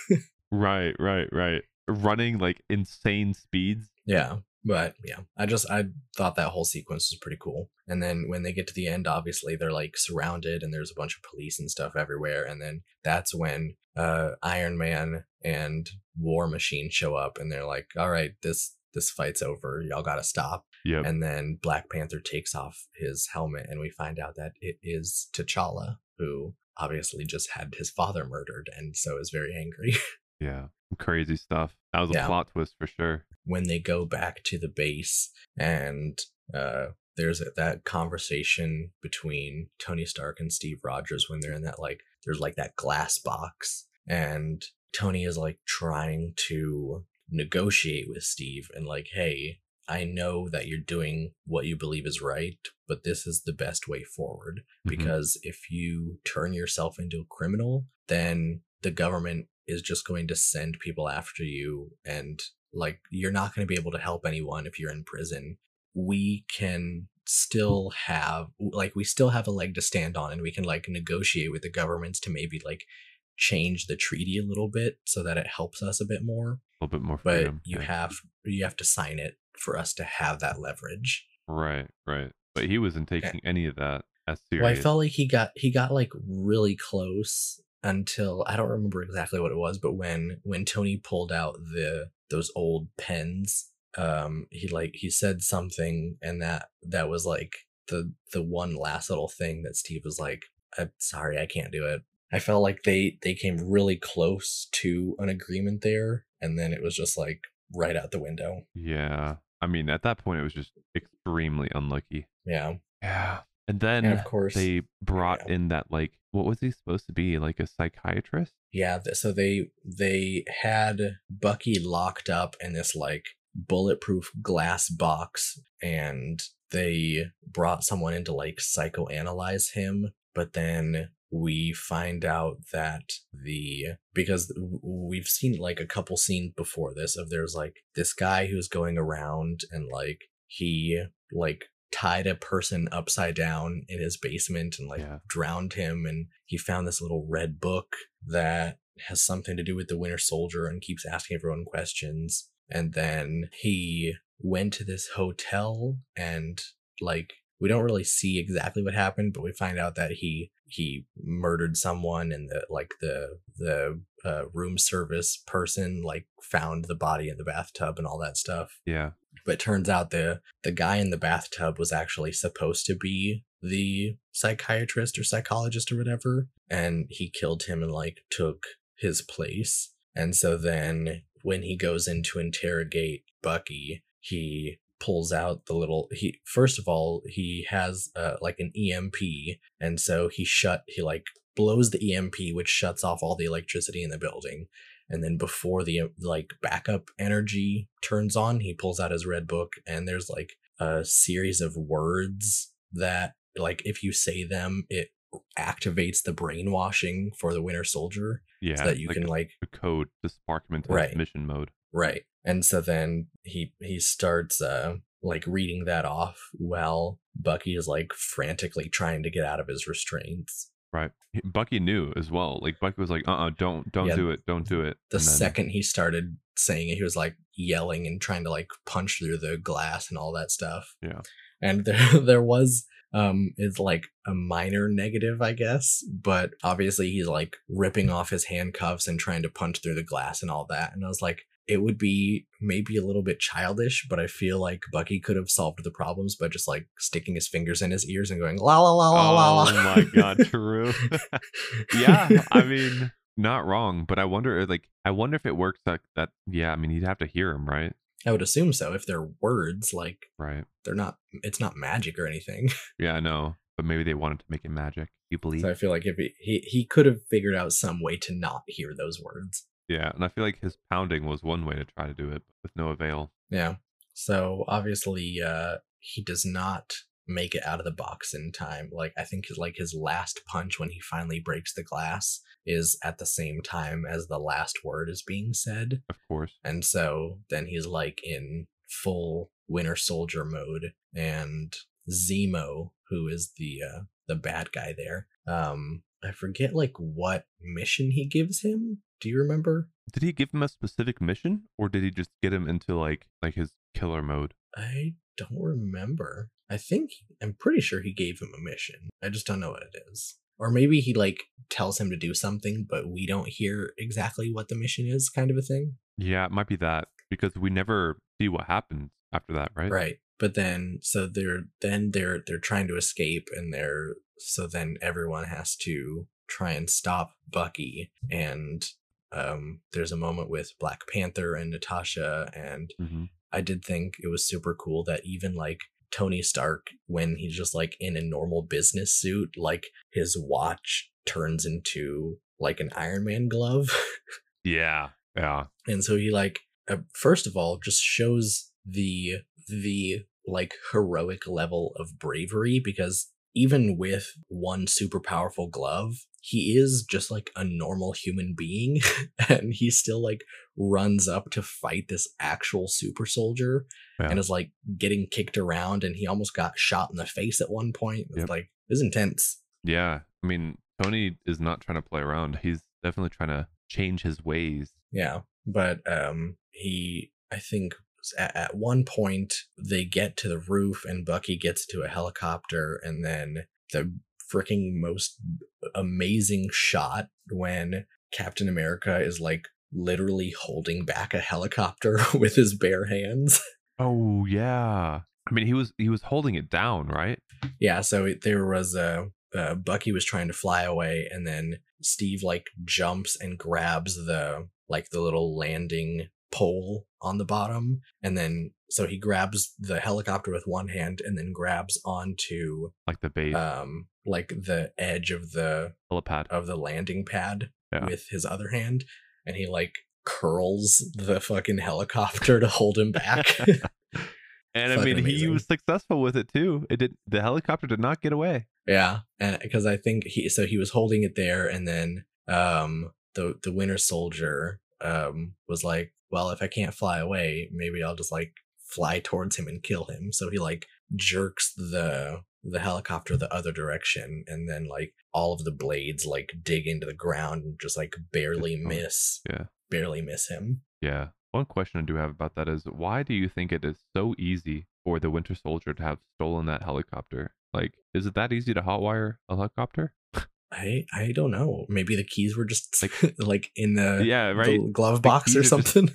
Right, right, right. Running like insane speeds. Yeah. But yeah, I just I thought that whole sequence was pretty cool. And then when they get to the end, obviously they're like surrounded and there's a bunch of police and stuff everywhere. And then that's when uh Iron Man and War Machine show up, and they're like, all right, this this fight's over. Y'all gotta stop. Yep. And then Black Panther takes off his helmet, and we find out that it is T'Challa, who obviously just had his father murdered and so is very angry. Yeah. Crazy stuff. That was a Yeah. plot twist for sure. When they go back to the base, and uh there's that conversation between Tony Stark and Steve Rogers when they're in that like there's like that glass box, and Tony is like trying to negotiate with Steve and like, hey, I know that you're doing what you believe is right, but this is the best way forward, Mhm. because if you turn yourself into a criminal, then the government is just going to send people after you, and like you're not going to be able to help anyone if you're in prison. We can still have like we still have a leg to stand on, and we can like negotiate with the governments to maybe like change the treaty a little bit so that it helps us a bit more, A little bit more but freedom. you yeah. have you have to sign it for us to have that leverage. Right, right. But he wasn't taking any of that as serious. Well, I felt like he got he got like really close until I don't remember exactly what it was, but when when Tony pulled out the those old pens, um, he like he said something, and that that was like the the one last little thing that Steve was like, I'm sorry, I can't do it. I felt like they they came really close to an agreement there, and then it was just like right out the window. Yeah. I mean, at that point, it was just extremely unlucky. Yeah, Yeah. And and of then course, they brought yeah, in that, like, what was he supposed to be? Like a psychiatrist? yeah. th- So they they had Bucky locked up in this like bulletproof glass box, and they brought someone in to like psychoanalyze him. But then we find out that the because w- we've seen like a couple scenes before this of there's like this guy who's going around and like he like tied a person upside down in his basement and like Yeah. drowned him, and he found this little red book that has something to do with the Winter Soldier and keeps asking everyone questions. And then he went to this hotel, and like we don't really see exactly what happened, but we find out that he he murdered someone, and the like the the uh, room service person like found the body in the bathtub and all that stuff. Yeah. But it turns out the the guy in the bathtub was actually supposed to be the psychiatrist or psychologist or whatever, and he killed him and like took his place. And so then when he goes in to interrogate Bucky, he pulls out the little he first of all he has uh, like an E M P, and so he shut he like blows the E M P, which shuts off all the electricity in the building. And then before the like backup energy turns on, he pulls out his red book, and there's like a series of words that like if you say them it activates the brainwashing for the Winter Soldier, Yeah. so that it's you like can a, like a code to spark him into Right. mission mode. right. And so then he he starts uh like reading that off while Bucky is like frantically trying to get out of his restraints. Right. He- Bucky knew as well. Like Bucky was like, uh uh, don't don't Yeah, do it. Don't do it. The And then, second he started saying it, he was like yelling and trying to like punch through the glass and all that stuff. Yeah. And there there was um it's like a minor negative, I guess, but obviously he's like ripping off his handcuffs and trying to punch through the glass and all that. And I was like, it would be maybe a little bit childish, but I feel like Bucky could have solved the problems by just like sticking his fingers in his ears and going la la la la la la. Oh my god, true. Yeah, I mean, not wrong, but I wonder like I wonder if it works like that. Yeah, I mean, you'd have to hear him, right? I would assume so if they're words, like Right. they're not it's not magic or anything. Yeah, I know. But maybe they wanted to make it magic. You believe? So I feel like if he, he he could have figured out some way to not hear those words. Yeah, and I feel like his pounding was one way to try to do it, but with no avail. Yeah. So obviously uh he does not make it out of the box in time. Like I think his like his last punch when he finally breaks the glass is at the same time as the last word is being said. Of course. And so then he's like in full Winter Soldier mode, and Zemo, who is the uh, the bad guy there, um, I forget like what mission he gives him. Do you remember? Did he give him a specific mission, or did he just get him into like like his killer mode? I don't remember. I think I'm pretty sure he gave him a mission. I just don't know what it is. Or maybe he like tells him to do something, but we don't hear exactly what the mission is, kind of a thing. Yeah, it might be that because we never see what happens after that, right? Right. But then so they're then they're they're trying to escape, and they're so then everyone has to try and stop Bucky, and um there's a moment with Black Panther and Natasha, and Mm-hmm. I did think it was super cool that even like Tony Stark, when he's just like in a normal business suit, like his watch turns into like an Iron Man glove. Yeah, yeah, And so he like uh, first of all just shows the the like heroic level of bravery, because even with one super powerful glove, he is just like a normal human being, and he still like runs up to fight this actual super soldier, yeah. and is like getting kicked around, and he almost got shot in the face at one point. It's Yep. like it was intense. Yeah. I mean, Tony is not trying to play around. He's definitely trying to change his ways. Yeah, but um, he, I think, at, at one point they get to the roof, and Bucky gets to a helicopter, and then the freaking most amazing shot when Captain America is like literally holding back a helicopter with his bare hands. Oh yeah. I mean, he was he was holding it down, right? Yeah, so it, there was a uh, Bucky was trying to fly away, and then Steve like jumps and grabs the like the little landing pole on the bottom, and then so he grabs the helicopter with one hand and then grabs onto Like the base um like the edge of the helipad. of the landing pad Yeah. with his other hand, and he like curls the fucking helicopter to hold him back. And I Fucking mean, he amazing. was successful with it too. It did. The helicopter did not get away. Yeah, and because I think he so he was holding it there, and then um the the Winter Soldier um was like, well, if I can't fly away, maybe I'll just like fly towards him and kill him. So he like jerks the the helicopter the other direction, and then like all of the blades like dig into the ground and just like barely Just- oh, miss Yeah. barely miss him. Yeah. One question I do have about that is why do you think it is so easy for the Winter Soldier to have stolen that helicopter? Like, is it that easy to hotwire a helicopter? I I don't know. Maybe the keys were just like, Like- like in the, Yeah, right. the glove The box or keys are just- something.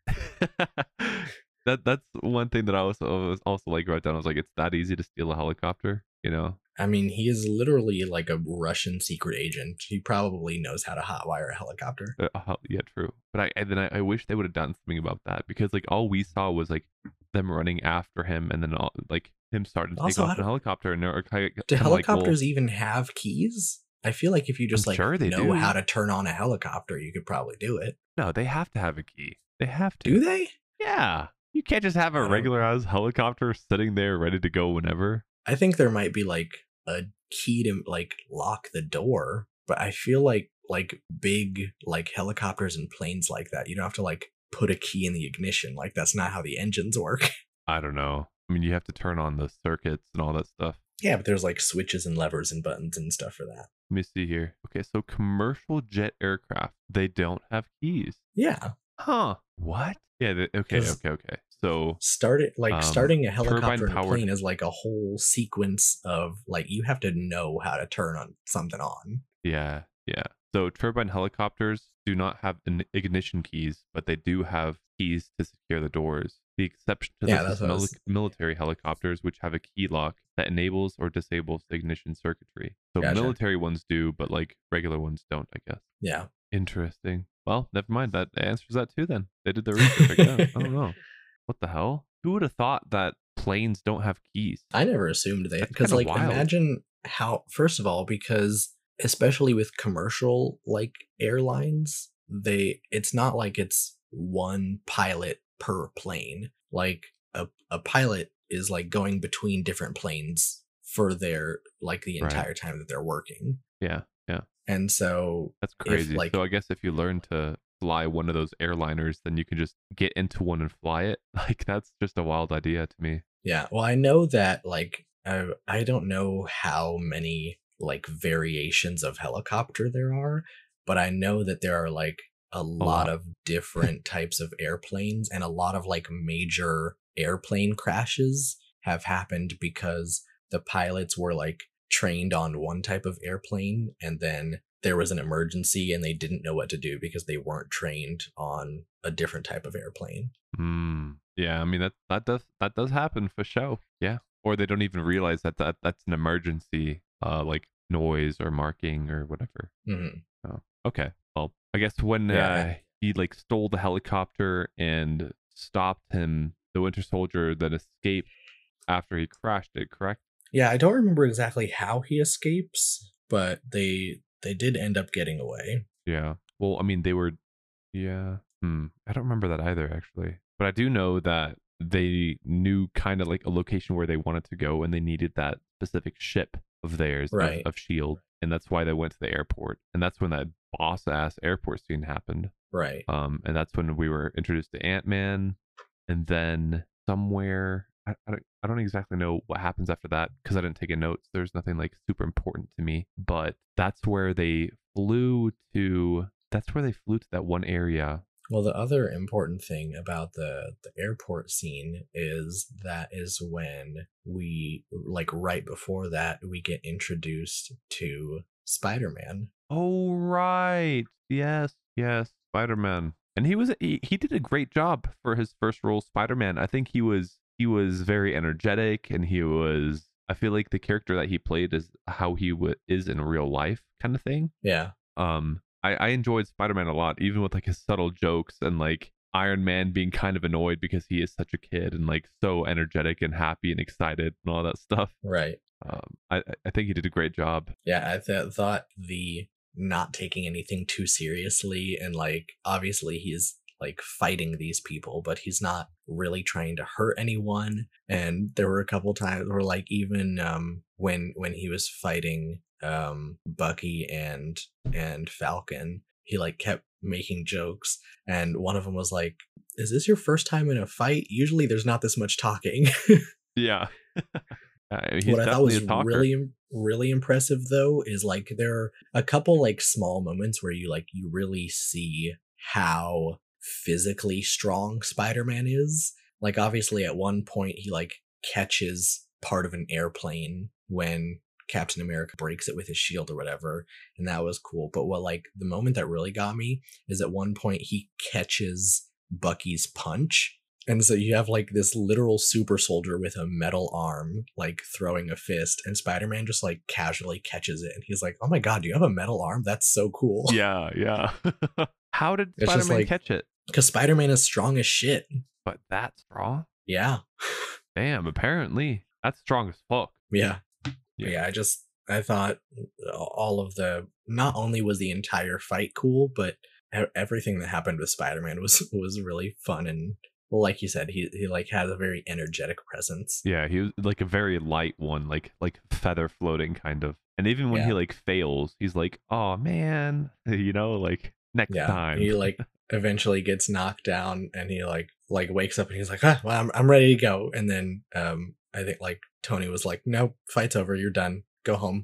that that's one thing that I also was also like wrote down. I was like, it's that easy to steal a helicopter, you know? I mean, he is literally like a Russian secret agent. He probably knows how to hotwire a helicopter. Uh, uh, yeah, true. But I and then I, I wish they would have done something about that because like all we saw was like them running after him and then all, like him starting to Also, take I off in a don't- helicopter and they're kind of Do like, well, helicopters even have keys? I feel like if you just I'm like sure they know do. how to turn on a helicopter, you could probably do it. no, they have to have a key. They have to. Do they? Yeah. You can't just have I a don't- regular ass helicopter sitting there ready to go whenever. I think there might be like a key to like lock the door, but I feel like like big like helicopters and planes like that, you don't have to like put a key in the ignition. Like that's not how the engines work. I don't know. I mean, you have to turn on the circuits and all that stuff. Yeah, but there's like switches and levers and buttons and stuff for that. Let me see here. Okay, so commercial jet aircraft, they don't have keys. Yeah. Huh. What? Yeah, they, okay, 'Cause- okay, okay. So, Start it like Um, starting a helicopter and a turbine-powered- plane is like a whole sequence of like you have to know how to turn on something on. yeah, yeah. So, turbine helicopters do not have in- ignition keys, but they do have keys to secure the doors. The exception to Yeah, this that's is what I mili- was- military helicopters, which have a key lock that enables or disables the ignition circuitry. So, Gotcha. military ones do, but like regular ones don't, I guess. Yeah. Interesting. Well, never mind. That answers that too. Then they did their research. I guess. I don't know. What the hell? Who would have thought that planes don't have keys? I never assumed they That's because kinda like wild. imagine how first of all, because especially with commercial like airlines, they it's not like it's one pilot per plane. Like a, a pilot is like going between different planes for their like the Right. entire time that they're working. Yeah, yeah. And so That's crazy. like- so I guess if you learn to fly one of those airliners, then you can just get into one and fly it. Like that's just a wild idea to me. yeah, well, I know that like I I don't know how many like variations of helicopter there are, but I know that there are like a lot lot. of different types of airplanes, and a lot of like major airplane crashes have happened because the pilots were like trained on one type of airplane, and then there was an emergency and they didn't know what to do because they weren't trained on a different type of airplane. Hmm. Yeah, I mean that that does that does happen for sure. Yeah. Or they don't even realize that, that that's an emergency, uh, like noise or marking or whatever. Mhm. Okay. Well, I guess when Yeah. uh, he like stole the helicopter and stopped him, the Winter Soldier then escaped after he crashed it. Correct? Yeah, I don't remember exactly how he escapes, but they they did end up getting away. Yeah. Well, I mean, they were. Yeah. Hmm. I don't remember that either, actually. But I do know that they knew kind of like a location where they wanted to go, and they needed that specific ship of theirs, of- Right. of, Shield, and that's why they went to the airport, and that's when that boss ass airport scene happened. Right. Um, and that's when we were introduced to Ant Man, and then somewhere I, I don't I don't exactly know what happens after that because I didn't take a notes. There's nothing like super important to me, but that's where they flew to. That's where they flew to that one area. Well, the other important thing about the the airport scene is that is when we like right before that we get introduced to Spider-Man. Oh right, yes, yes, Spider Man, and he was he, he did a great job for his first role, Spider Man. I think he was he was very energetic, and he was I feel like the character that he played is how he w- is in real life, kind of thing. Yeah. Um, I, I enjoyed Spider-Man a lot, even with like his subtle jokes and like Iron Man being kind of annoyed because he is such a kid and like so energetic and happy and excited and all that stuff. Right. Um, I I think he did a great job. Yeah, I th- thought the not taking anything too seriously, and like obviously he's like fighting these people, but he's not really trying to hurt anyone. And there were a couple times where like even um when when he was fighting um Bucky and and Falcon, he like kept making jokes, and one of them was like, "Is this your first time in a fight? Usually there's not this much talking." Yeah. Uh, he's What I thought definitely was a talker. really really impressive though is like there are a couple like small moments where you like you really see how physically strong Spider-Man is. Like obviously at one point he like catches part of an airplane when Captain America breaks it with his shield or whatever, and that was cool. But what like the moment that really got me is at one point he catches Bucky's punch, and so you have like this literal super soldier with a metal arm, like throwing a fist, and Spider-Man just like casually catches it. And he's like, "Oh my God, do you have a metal arm? That's so cool." Yeah, yeah. How did It's just Spider-Man like, catch it? because Spider-Man is strong as shit. But that strong? Yeah. Damn, apparently. That's strong as fuck. Yeah. Yeah. Yeah. I just, I thought all of the, not only was the entire fight cool, but e- everything that happened with Spider-Man was, was really fun. And well, like you said, he, he like has a very energetic presence. Yeah, he was like a very light one, like like feather floating kind of. And even when he Yeah. like fails, he's like, "Oh man," you know, like next Yeah. time. He like eventually gets knocked down, and he like, like wakes up and he's like, ah, well, I'm, I'm ready to go. And then, um, I think like Tony was like, "Nope, fight's over. You're done. Go home.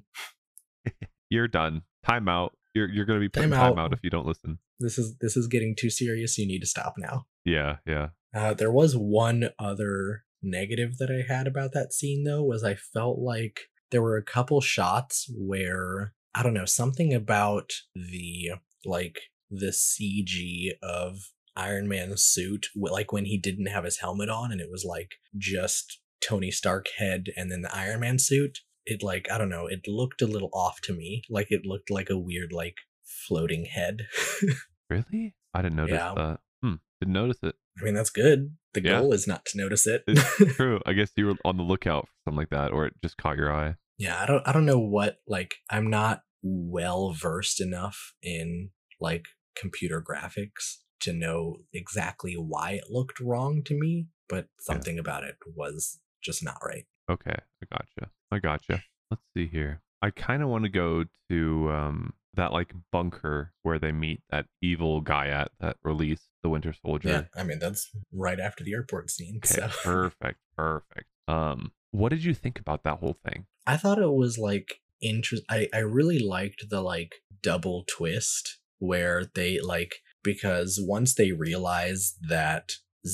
You're done. Time out. You're you're gonna be put in Time out. time out if you don't listen." This is, this is getting too serious. You need to stop now." Yeah, yeah. Uh, there was one other negative that I had about that scene, though, was I felt like there were a couple shots where, I don't know, something about the, like, the C G of Iron Man's suit, wh- like when he didn't have his helmet on and it was like just Tony Stark head and then the Iron Man suit. It, like, I don't know, it looked a little off to me. Like, it looked like a weird, like, floating head. Really? I didn't notice Yeah. that. Hmm. Didn't notice it. I mean, that's good. The Yeah. goal is not to notice it. It's true. I guess you were on the lookout for something like that, or it just caught your eye. Yeah, I don't I don't know what, like, I'm not well versed enough in like computer graphics to know exactly why it looked wrong to me, but something about it was just not right. Okay, I gotcha. I gotcha. Let's see here. I kind of want to go to um that like bunker where they meet that evil guy at that released the Winter Soldier. Yeah, I mean that's right after the airport scene. Okay, So perfect, perfect. Um, what did you think about that whole thing? I thought it was like interest. I I really liked the like double twist where they like, because once they realize that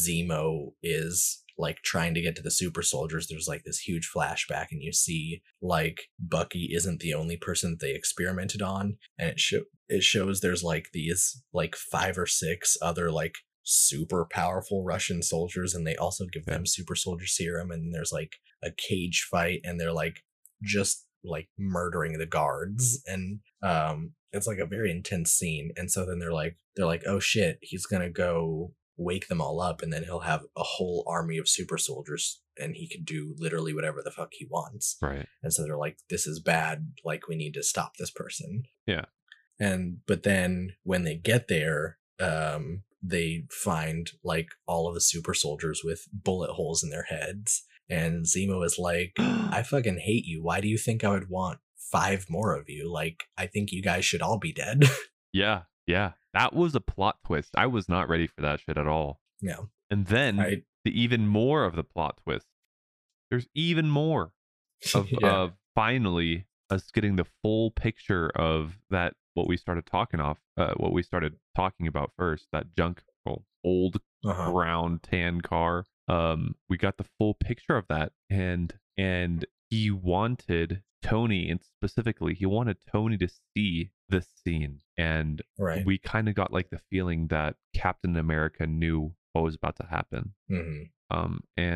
Zemo is like trying to get to the super soldiers, there's like this huge flashback, and you see like Bucky isn't the only person that they experimented on, and it show it shows there's like these like five or six other like super powerful Russian soldiers, and they also give Yeah. them super soldier serum, and there's like a cage fight, and they're like just like murdering the guards, and um it's like a very intense scene. And so then they're like they're like oh shit, he's gonna go wake them all up, and then he'll have a whole army of super soldiers, and he can do literally whatever the fuck he wants. Right. And so they're like, this is bad, like we need to stop this person. Yeah. And but then when they get there, um they find like all of the super soldiers with bullet holes in their heads, and Zemo is like, I fucking hate you. Why do you think I would want five more of you? Like, I think you guys should all be dead. Yeah, yeah. That was a plot twist. I was not ready for that shit at all. Yeah. And then I the even more of the plot twist. There's even more of yeah. of finally us getting the full picture of that, what we started talking off, uh, what we started talking about first, that junk, well, old Uh-huh. brown tan car. Um, we got the full picture of that, and and he wanted Tony, and specifically he wanted Tony to see this scene, and Right. we kind of got like the feeling that Captain America knew what was about to happen. hmm Um, and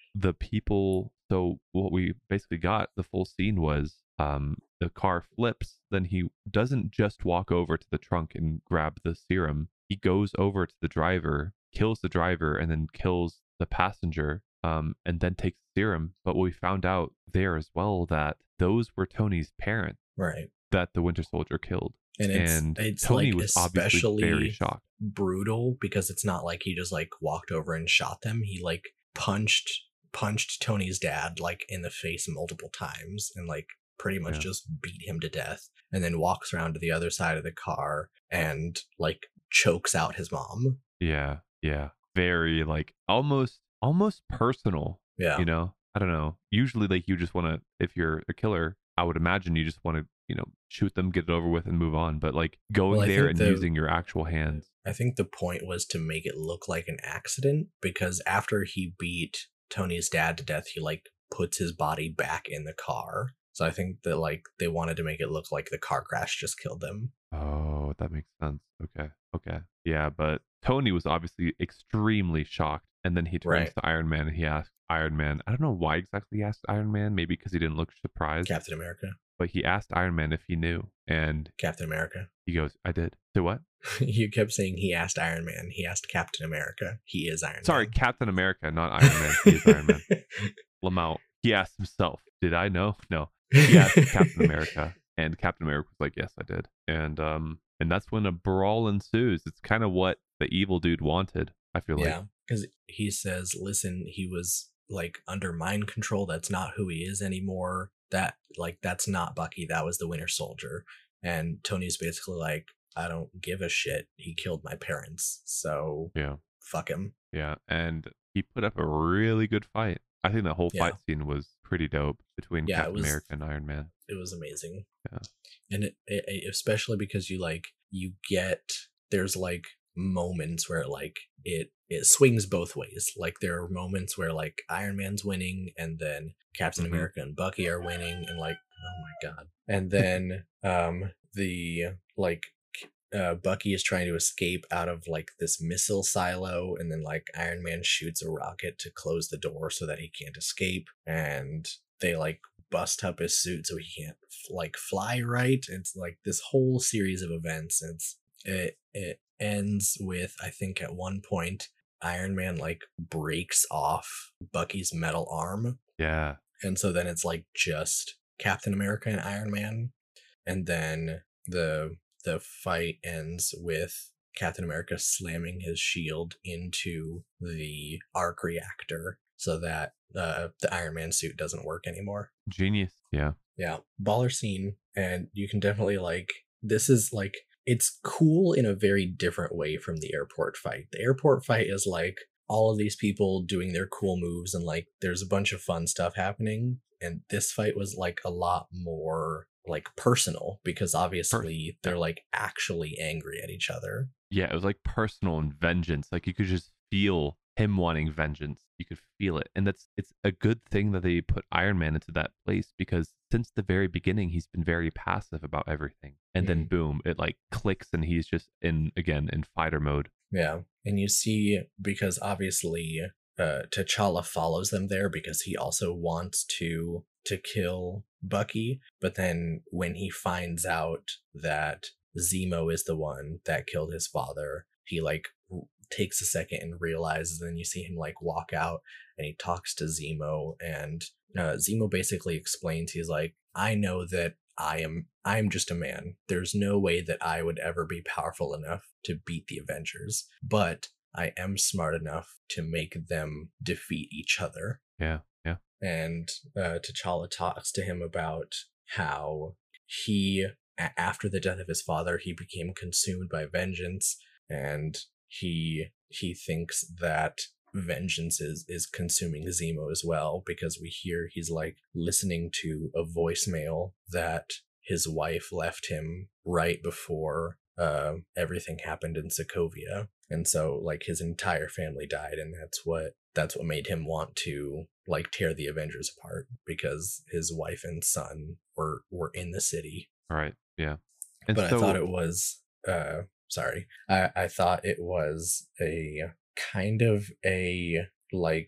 the people, so what we basically got, the full scene was um the car flips, then he doesn't just walk over to the trunk and grab the serum. He goes over to the driver, kills the driver, and then kills the passenger, um, and then takes the serum. But we found out there as well that those were Tony's parents Right. that the Winter Soldier killed. And it's And it's Tony like was obviously very especially shocked. brutal because it's not like he just like walked over and shot them. He like punched punched Tony's dad like in the face multiple times and like pretty much Yeah. just beat him to death, and then walks around to the other side of the car and like chokes out his mom. Yeah. Yeah. Very like almost almost personal, Yeah. you know? I don't know. Usually like you just want to, if you're a killer, I would imagine you just want to, you know, shoot them, get it over with and move on. But like going Well, I there think and the using your actual hands. I think the point was to make it look like an accident because after he beat Tony's dad to death, he like puts his body back in the car. So I think that like they wanted to make it look like the car crash just killed them. Oh, that makes sense. Okay. Okay. Yeah, but Tony was obviously extremely shocked. And then he turns Right. to Iron Man and he asks Iron Man, I don't know why exactly he asked Iron Man, maybe because he didn't look surprised, Captain America. but he asked Iron Man if he knew. And Captain America. he goes, I did. So what? You kept saying he asked Iron Man. He asked Captain America. He is Iron Sorry, Man. Captain America, not Iron Man. He is Iron Man. Lamau. He asked himself, did I know? No. He asked Captain America. And Captain America was like, yes, I did. And um and that's when a brawl ensues. It's kind of what the evil dude wanted, I feel like. Yeah, because he says, listen, he was like under mind control. That's not who he is anymore. That like that's not Bucky. That was the Winter Soldier. And Tony's basically like, I don't give a shit. He killed my parents, so Yeah. fuck him. Yeah. And he put up a really good fight. I think the whole Yeah. fight scene was pretty dope between Yeah, it Captain was- America and Iron Man. It was amazing. Yeah. And it, it, it- especially because you like you get there's like moments where like it it swings both ways. Like there are moments where like Iron Man's winning and then Captain Mhm. America and Bucky are winning and like oh my god. And then um the like uh, Bucky is trying to escape out of like this missile silo, and then like Iron Man shoots a rocket to close the door so that he can't escape, and they like bust up his suit so he can't like fly right. It's like this whole series of events. It's it it ends with, I think at one point Iron Man like breaks off Bucky's metal arm, Yeah. and so then it's like just Captain America and Iron Man, and then the the fight ends with Captain America slamming his shield into the arc reactor so that uh, the Iron Man suit doesn't work anymore. Genius. Yeah. Yeah, baller scene, and you can definitely like this is like it's cool in a very different way from the airport fight. The airport fight is like all of these people doing their cool moves and like there's a bunch of fun stuff happening, and this fight was like a lot more like personal because obviously they're like actually angry at each other. Yeah, it was like personal and vengeance. Like you could just feel him wanting vengeance. You could feel it. And that's it's a good thing that they put Iron Man into that place because since the very beginning he's been very passive about everything. And then boom, it like clicks and he's just in again in fighter mode. Yeah. And you see because obviously uh T'Challa follows them there because he also wants to to kill Bucky, but then when he finds out that Zemo is the one that killed his father, he like takes a second and realizes, and then you see him like walk out and he talks to Zemo, and uh, Zemo basically explains, he's like, I know that I am I'm just a man. There's no way that I would ever be powerful enough to beat the Avengers, but I am smart enough to make them defeat each other. Yeah. Yeah. And uh, T'Challa talks to him about how he, a- after the death of his father, he became consumed by vengeance, and he he thinks that vengeance is is consuming Zemo as well, because we hear he's like listening to a voicemail that his wife left him right before uh, everything happened in Sokovia, and so like his entire family died, and that's what that's what made him want to like tear the Avengers apart, because his wife and son were were in the city. All right. Yeah. And But so, I thought it was uh sorry. I I thought it was a kind of a like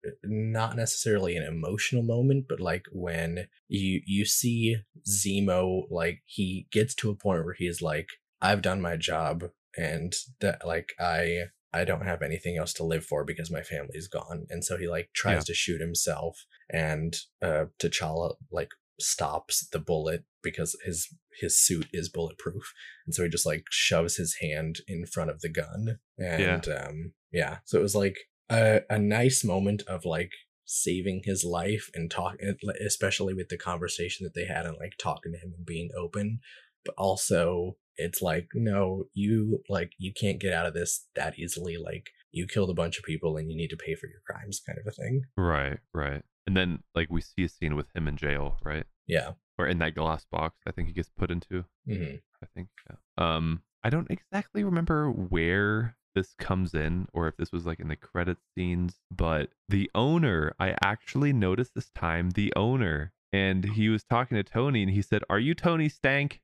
not necessarily an emotional moment, but like when you you see Zemo, like he gets to a point where he's like, I've done my job, and that like I I don't have anything else to live for because my family's gone. And so he like Yeah. tries to shoot himself, and uh T'Challa like stops the bullet because his his suit is bulletproof. And so he just like shoves his hand in front of the gun. Yeah. And um yeah, so it was like a, a nice moment of like saving his life and talk, especially with the conversation that they had and like talking to him and being open. But also it's like, no, you like you can't get out of this that easily. Like you killed a bunch of people and you need to pay for your crimes, kind of a thing. Right. Right. And then like we see a scene with him in jail, right? Yeah. Or in that glass box, I think he gets put into. hmm I think. Yeah. Um, I don't exactly remember where this comes in or if this was like in the credit scenes, but the owner, I actually noticed this time, the owner, and he was talking to Tony and he said, "Are you Tony Stank?"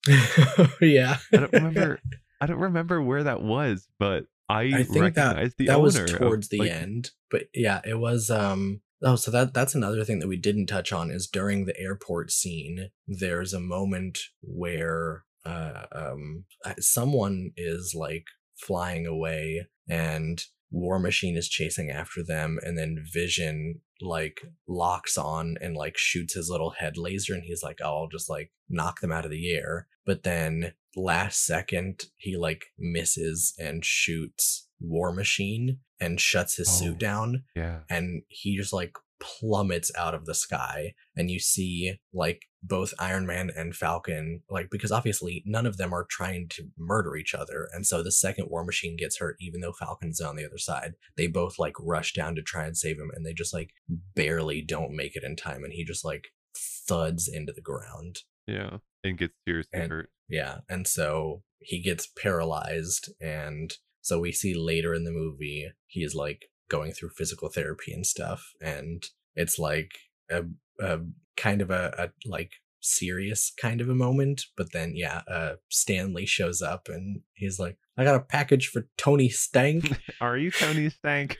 yeah. I don't remember. I don't remember where that was, but I, I think that recognized the that owner was of, towards the like, end, but yeah, it was. Um, oh, so that that's another thing that we didn't touch on is during the airport scene. There's a moment where uh, um, uh, someone is like flying away, and War Machine is chasing after them, and then Vision like locks on and like shoots his little head laser, and he's like, "Oh, I'll just like knock them out of the air." But then last second he like misses and shoots War Machine and shuts his Oh, suit down, yeah. and he just like plummets out of the sky. And you see like both Iron Man and Falcon, like because obviously none of them are trying to murder each other, and so the second War Machine gets hurt, even though Falcon's on the other side, they both like rush down to try and save him, and they just like barely don't make it in time, and he just like thuds into the ground. Yeah. And gets seriously And hurt. yeah, and so he gets paralyzed, and so we see later in the movie he's like going through physical therapy and stuff, and it's like a, a kind of a, a like serious kind of a moment. But then yeah, uh Stanley shows up and he's like, I got a package for Tony Stank. Are you Tony Stank?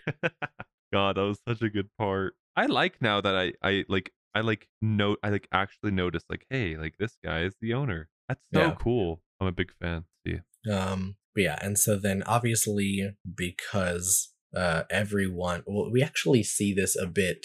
God, that was such a good part. I like now that I I like I like note I like actually noticed like, hey, like this guy is the owner. That's so Yeah. cool. I'm a big fan. See. Um, but yeah, and so then obviously because uh everyone, well, we actually see this a bit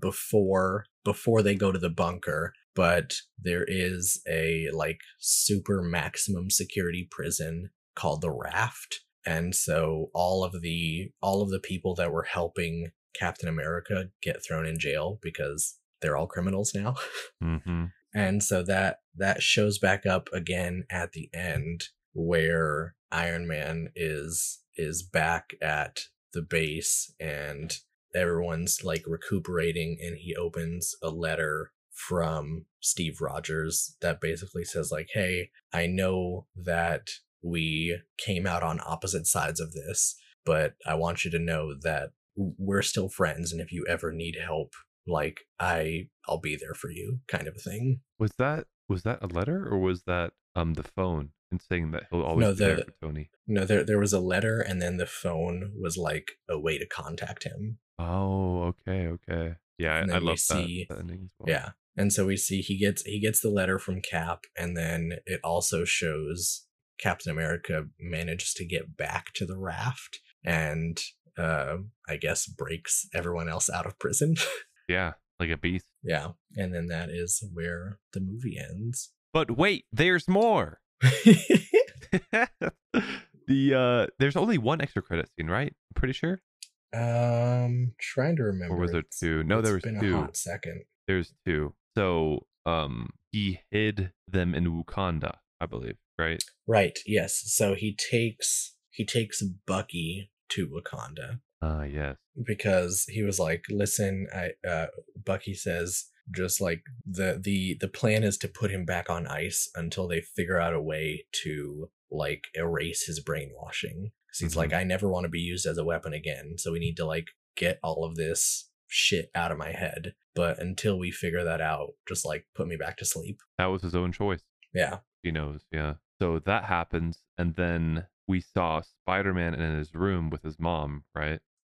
before before they go to the bunker, but there is a like super maximum security prison called the Raft. And so all of the all of the people that were helping Captain America get thrown in jail because they're all criminals now. Mm-hmm. And so that that shows back up again at the end where Iron Man is is back at the base and everyone's like recuperating, and he opens a letter from Steve Rogers that basically says like, hey, I know that we came out on opposite sides of this, but I want you to know that we're still friends, and if you ever need help, like I I'll be there for you, kind of a thing. Was that was that a letter or was that um the phone and saying that he'll always No, be there the for Tony? no there there was a letter, and then the phone was like a way to contact him. Oh, okay, okay. Yeah, And I, I then we love that, see that ending as well. yeah. And so we see he gets he gets the letter from Cap, and then it also shows Captain America manages to get back to the Raft, and uh I guess breaks everyone else out of prison. Yeah, like a beast. Yeah. And then that is where the movie ends. But wait, there's more. the uh there's only one extra credit scene, right? I'm pretty sure. um trying to remember. Or was there It's- two? No, it's there was been two. a hot second. There's two. So um he hid them in Wakanda, I believe, right? Right, yes. So he takes he takes Bucky to Wakanda Ah, uh, yes. because he was like, listen, I uh Bucky says just like the the the plan is to put him back on ice until they figure out a way to like erase his brainwashing. Because he's Mhm. like, I never want to be used as a weapon again, so we need to like get all of this shit out of my head. But until we figure that out, just like put me back to sleep. That was his own choice. Yeah. He knows, yeah. So that happens, and then we saw Spider-Man in his room with his mom, right?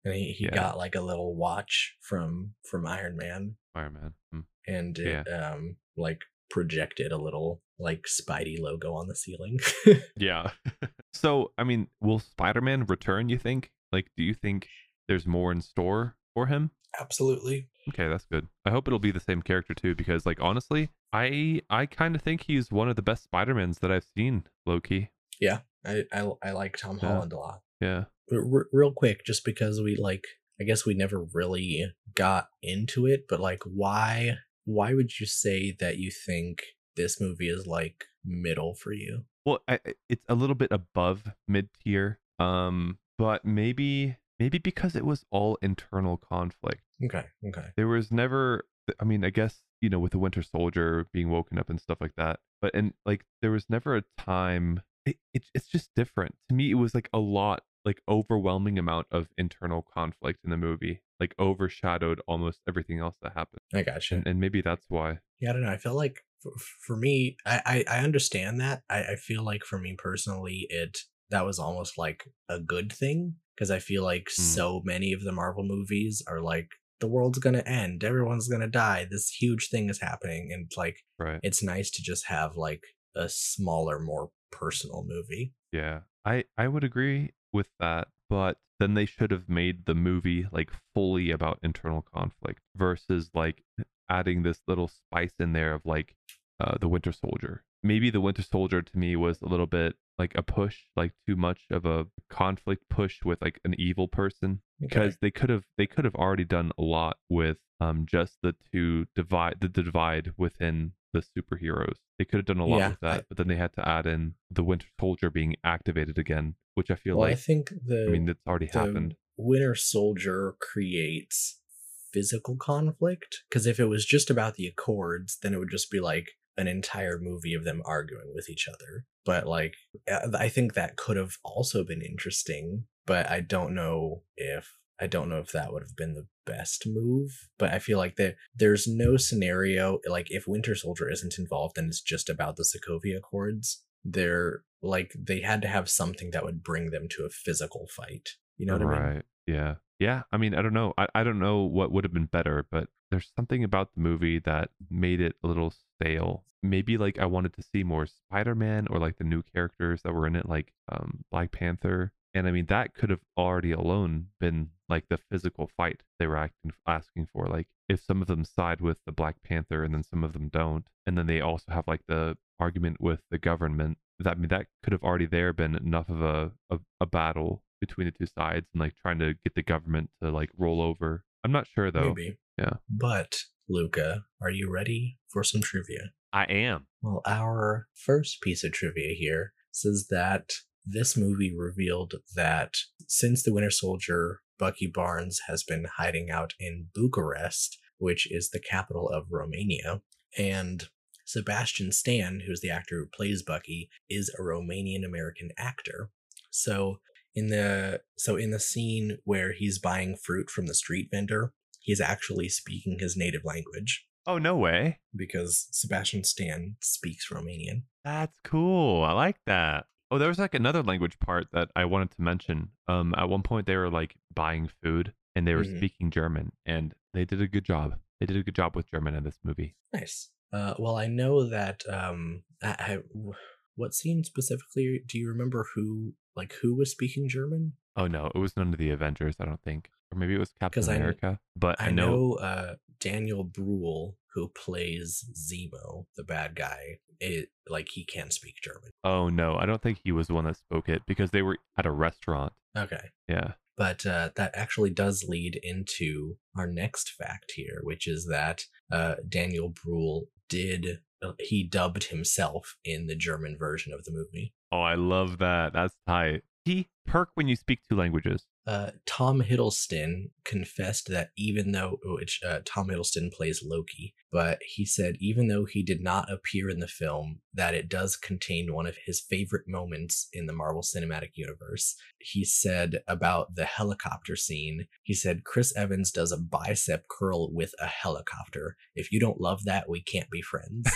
and he, he Yeah, got like a little watch from from Iron Man, Iron Man. Mm, and yeah, it um like projected a little like Spidey logo on the ceiling. yeah. So, I mean, will Spider-Man return, you think? Like, do you think there's more in store for him? Absolutely. Okay, that's good. I hope it'll be the same character too, because like honestly, I I kind of think he's one of the best Spider-Mans that I've seen, low key. Yeah, I I, I like Tom Yeah, Holland a lot. yeah. R- real quick, just because we like, I guess we never really got into it, but like, why why would you say that you think this movie is like middle for you? Well, I, I- it's a little bit above mid tier, um, but maybe maybe because it was all internal conflict. Okay, okay. There was never, I mean, I guess, you know, with the Winter Soldier being woken up and stuff like that, but and like there was never a time. It, it it's just different to me. It was like a lot, like overwhelming amount of internal conflict in the movie, like overshadowed almost everything else that happened, I gotcha. and and maybe that's why. Yeah, I don't know. I feel like for, for me, I, I I understand that. I I feel like for me personally, it that was almost like a good thing because I feel like Mm, so many of the Marvel movies are like the world's gonna end, everyone's gonna die, this huge thing is happening, and like right. it's nice to just have like a smaller, more personal movie. Yeah, I I would agree with that, but then they should have made the movie like fully about internal conflict versus like adding this little spice in there of like uh the Winter Soldier. Maybe the Winter Soldier to me was a little bit like a push, like too much of a conflict push with like an evil person Okay. because they could have they could have already done a lot with um just the two divide the, the divide within the superheroes. They could have done a lot Yeah. with I that, but then they had to add in the Winter Soldier being activated again, which I feel well, I like, think I the mean, that's already the happened. Winter Soldier creates physical conflict because if it was just about the Accords, then it would just be like an entire movie of them arguing with each other. But like, uh, I think that could have also been interesting, but I don't know if I don't know if that would have been the best move. But I feel like that there's no scenario like if Winter Soldier isn't involved and it's just about the Sokovia Accords. They're like they had to have something that would bring them to a physical fight. You know what I mean? Right. Yeah. Yeah. I mean, I don't know. I, I don't know what would have been better, but there's something about the movie that made it a little stale. Maybe like I wanted to see more Spider-Man or like the new characters that were in it, like um Black Panther. And I mean, that could have already alone been like the physical fight they were acting, asking for. Like if some of them side with the Black Panther and then some of them don't, and then they also have like the argument with the government. That I mean, that could have already there been enough of a, a a battle between the two sides and like trying to get the government to like roll over. I'm not sure though. Maybe. Yeah. But Luca, are you ready for some trivia? I am. Well, our first piece of trivia here says that this movie revealed that since the Winter Soldier, Bucky Barnes has been hiding out in Bucharest, which is the capital of Romania, and Sebastian Stan, who's the actor who plays Bucky, is a Romanian American actor. So in the so in the scene where he's buying fruit from the street vendor, he's actually speaking his native language Oh, no way. because Sebastian Stan speaks Romanian. That's cool. I like that. Oh, there was like another language part that I wanted to mention. Um, at one point they were like buying food and they were Mhm. speaking German, and they did a good job. They did a good job with German in this movie. Nice. Uh, well, I know that. Um, I, I, what scene specifically? Do you remember who, like, who was speaking German? Oh no, it was none of the Avengers, I don't think, or maybe it was Captain Because I, America. But I I know. know uh, Daniel Bruhl, who plays Zemo, the bad guy. It like he can speak German. Oh no, I don't think he was the one that spoke it because they were at a restaurant. Okay. Yeah. But uh, that actually does lead into our next fact here, which is that uh, Daniel Bruhl did uh, he dubbed himself in the German version of the movie. Oh, I love that. That's tight. He perk when you speak two languages. Uh, Tom Hiddleston confessed that even though, which uh, Tom Hiddleston plays Loki, but he said even though he did not appear in the film, that it does contain one of his favorite moments in the Marvel Cinematic Universe. He said about the helicopter scene, he said, Chris Evans does a bicep curl with a helicopter. If you don't love that, we can't be friends.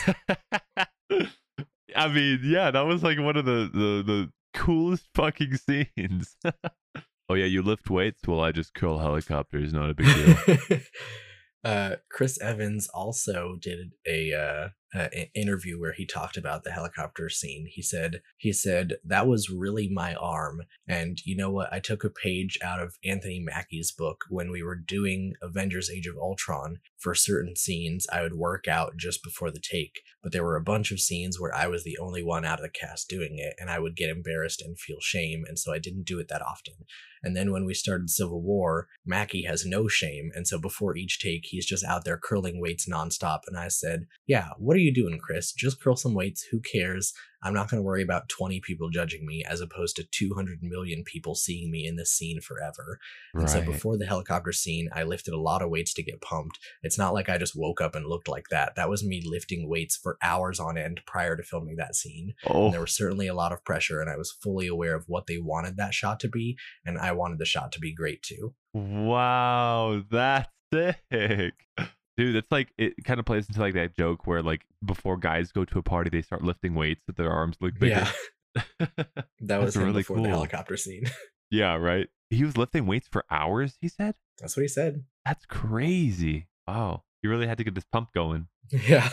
I mean, yeah, that was like one of the the, the coolest fucking scenes. Oh yeah, you lift weights? Well, I just curl helicopters. Not a big deal. uh, Chris Evans also did a uh, uh, an interview where he talked about the helicopter scene. He said he said that was really my arm, and you know what? I took a page out of Anthony Mackie's book when we were doing Avengers: Age of Ultron. For certain scenes, I would work out just before the take, but there were a bunch of scenes where I was the only one out of the cast doing it, and I would get embarrassed and feel shame, and so I didn't do it that often. And then when we started Civil War, Mackie has no shame, and so before each take, he's just out there curling weights nonstop. And I said, yeah, what are you doing, Chris? Just curl some weights. Who cares? I'm not going to worry about twenty people judging me as opposed to two hundred million people seeing me in this scene forever. And Right. so before the helicopter scene, I lifted a lot of weights to get pumped. It's not like I just woke up and looked like that. That was me lifting weights for hours on end prior to filming that scene. Oh, And there was certainly a lot of pressure, and I was fully aware of what they wanted that shot to be, and I wanted the shot to be great too. wow, that's sick. Dude, that's like, it kind of plays into like that joke where like before guys go to a party, they start lifting weights that their arms look bigger. Yeah, that was That's him really before cool. the helicopter scene. Yeah, right. He was lifting weights for hours, he said? That's what he said. That's crazy. Wow. He really had to get this pump going. Yeah.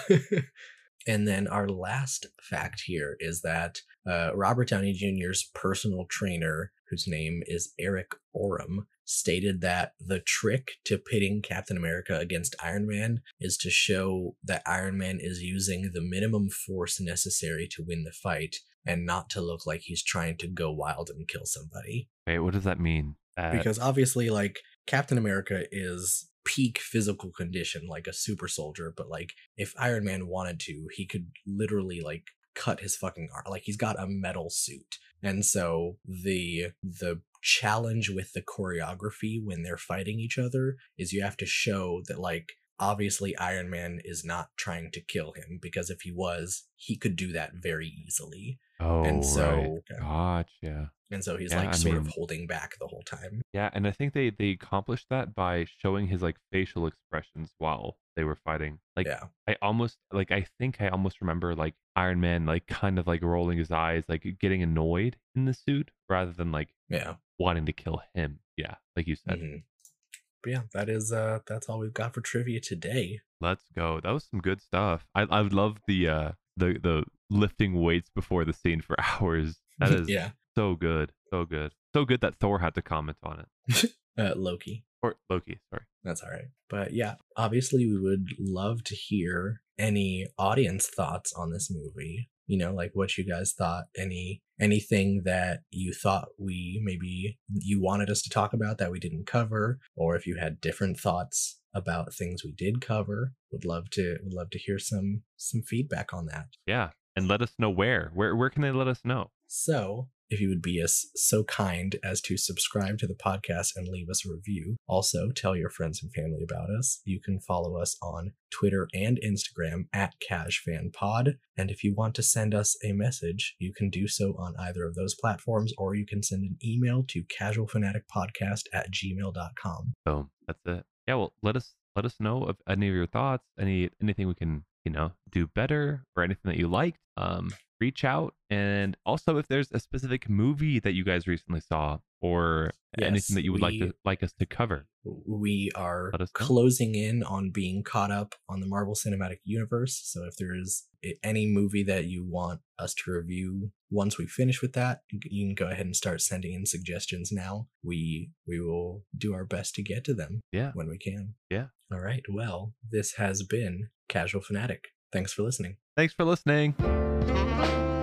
And then our last fact here is that uh, Robert Downey Junior's personal trainer, whose name is Eric Oram, stated that the trick to pitting Captain America against Iron Man is to show that Iron Man is using the minimum force necessary to win the fight and not to look like he's trying to go wild and kill somebody. Wait, what does that mean? Uh, Because obviously, like, Captain America is peak physical condition, like a super soldier, but like if Iron Man wanted to, he could literally like cut his fucking arm. Like he's got a metal suit. And so the the challenge with the choreography when they're fighting each other is you have to show that like obviously Iron Man is not trying to kill him, because if he was, he could do that very easily. oh, and so right. Gotcha. and so he's Yeah, like I sort mean- of holding back the whole time. Yeah, and I think they they accomplished that by showing his like facial expressions while they were fighting. Like Yeah. I almost like I think I almost remember like Iron Man like kind of like rolling his eyes, like getting annoyed in the suit rather than like Yeah. wanting to kill him. Yeah, like you said. Mhm. But yeah, that is uh that's all we've got for trivia today. Let's go. That was some good stuff. I I love the uh the the lifting weights before the scene for hours. That is Yeah. so good. So good. So good that Thor had to comment on it. Uh Loki. Or Loki, sorry. That's all right. But yeah, obviously we would love to hear any audience thoughts on this movie. You know, like what you guys thought, any anything that you thought we maybe you wanted us to talk about that we didn't cover, or if you had different thoughts about things we did cover, would love to would love to hear some some feedback on that. Yeah. And let us know where. Where where can they let us know? So, if you would be as so kind as to subscribe to the podcast and leave us a review. Also, tell your friends and family about us. You can follow us on Twitter and Instagram at CashFanPod. And if you want to send us a message, you can do so on either of those platforms, or you can send an email to casualfanaticpodcast at gmail dot com. Boom. That's it. Yeah, well let us let us know of any of your thoughts, any anything we can, you know, do better or anything that you liked. Um reach out, and also if there's a specific movie that you guys recently saw or Yes, anything that you would like we- to like us to cover. We are Let us know. closing in on being caught up on the Marvel Cinematic Universe. So if there is a- any movie that you want us to review once we finish with that, you can- you can go ahead and start sending in suggestions now. We we will do our best to get to them Yeah. when we can. Yeah. All right. Well, this has been Casual Fanatic. Thanks for listening. Thanks for listening.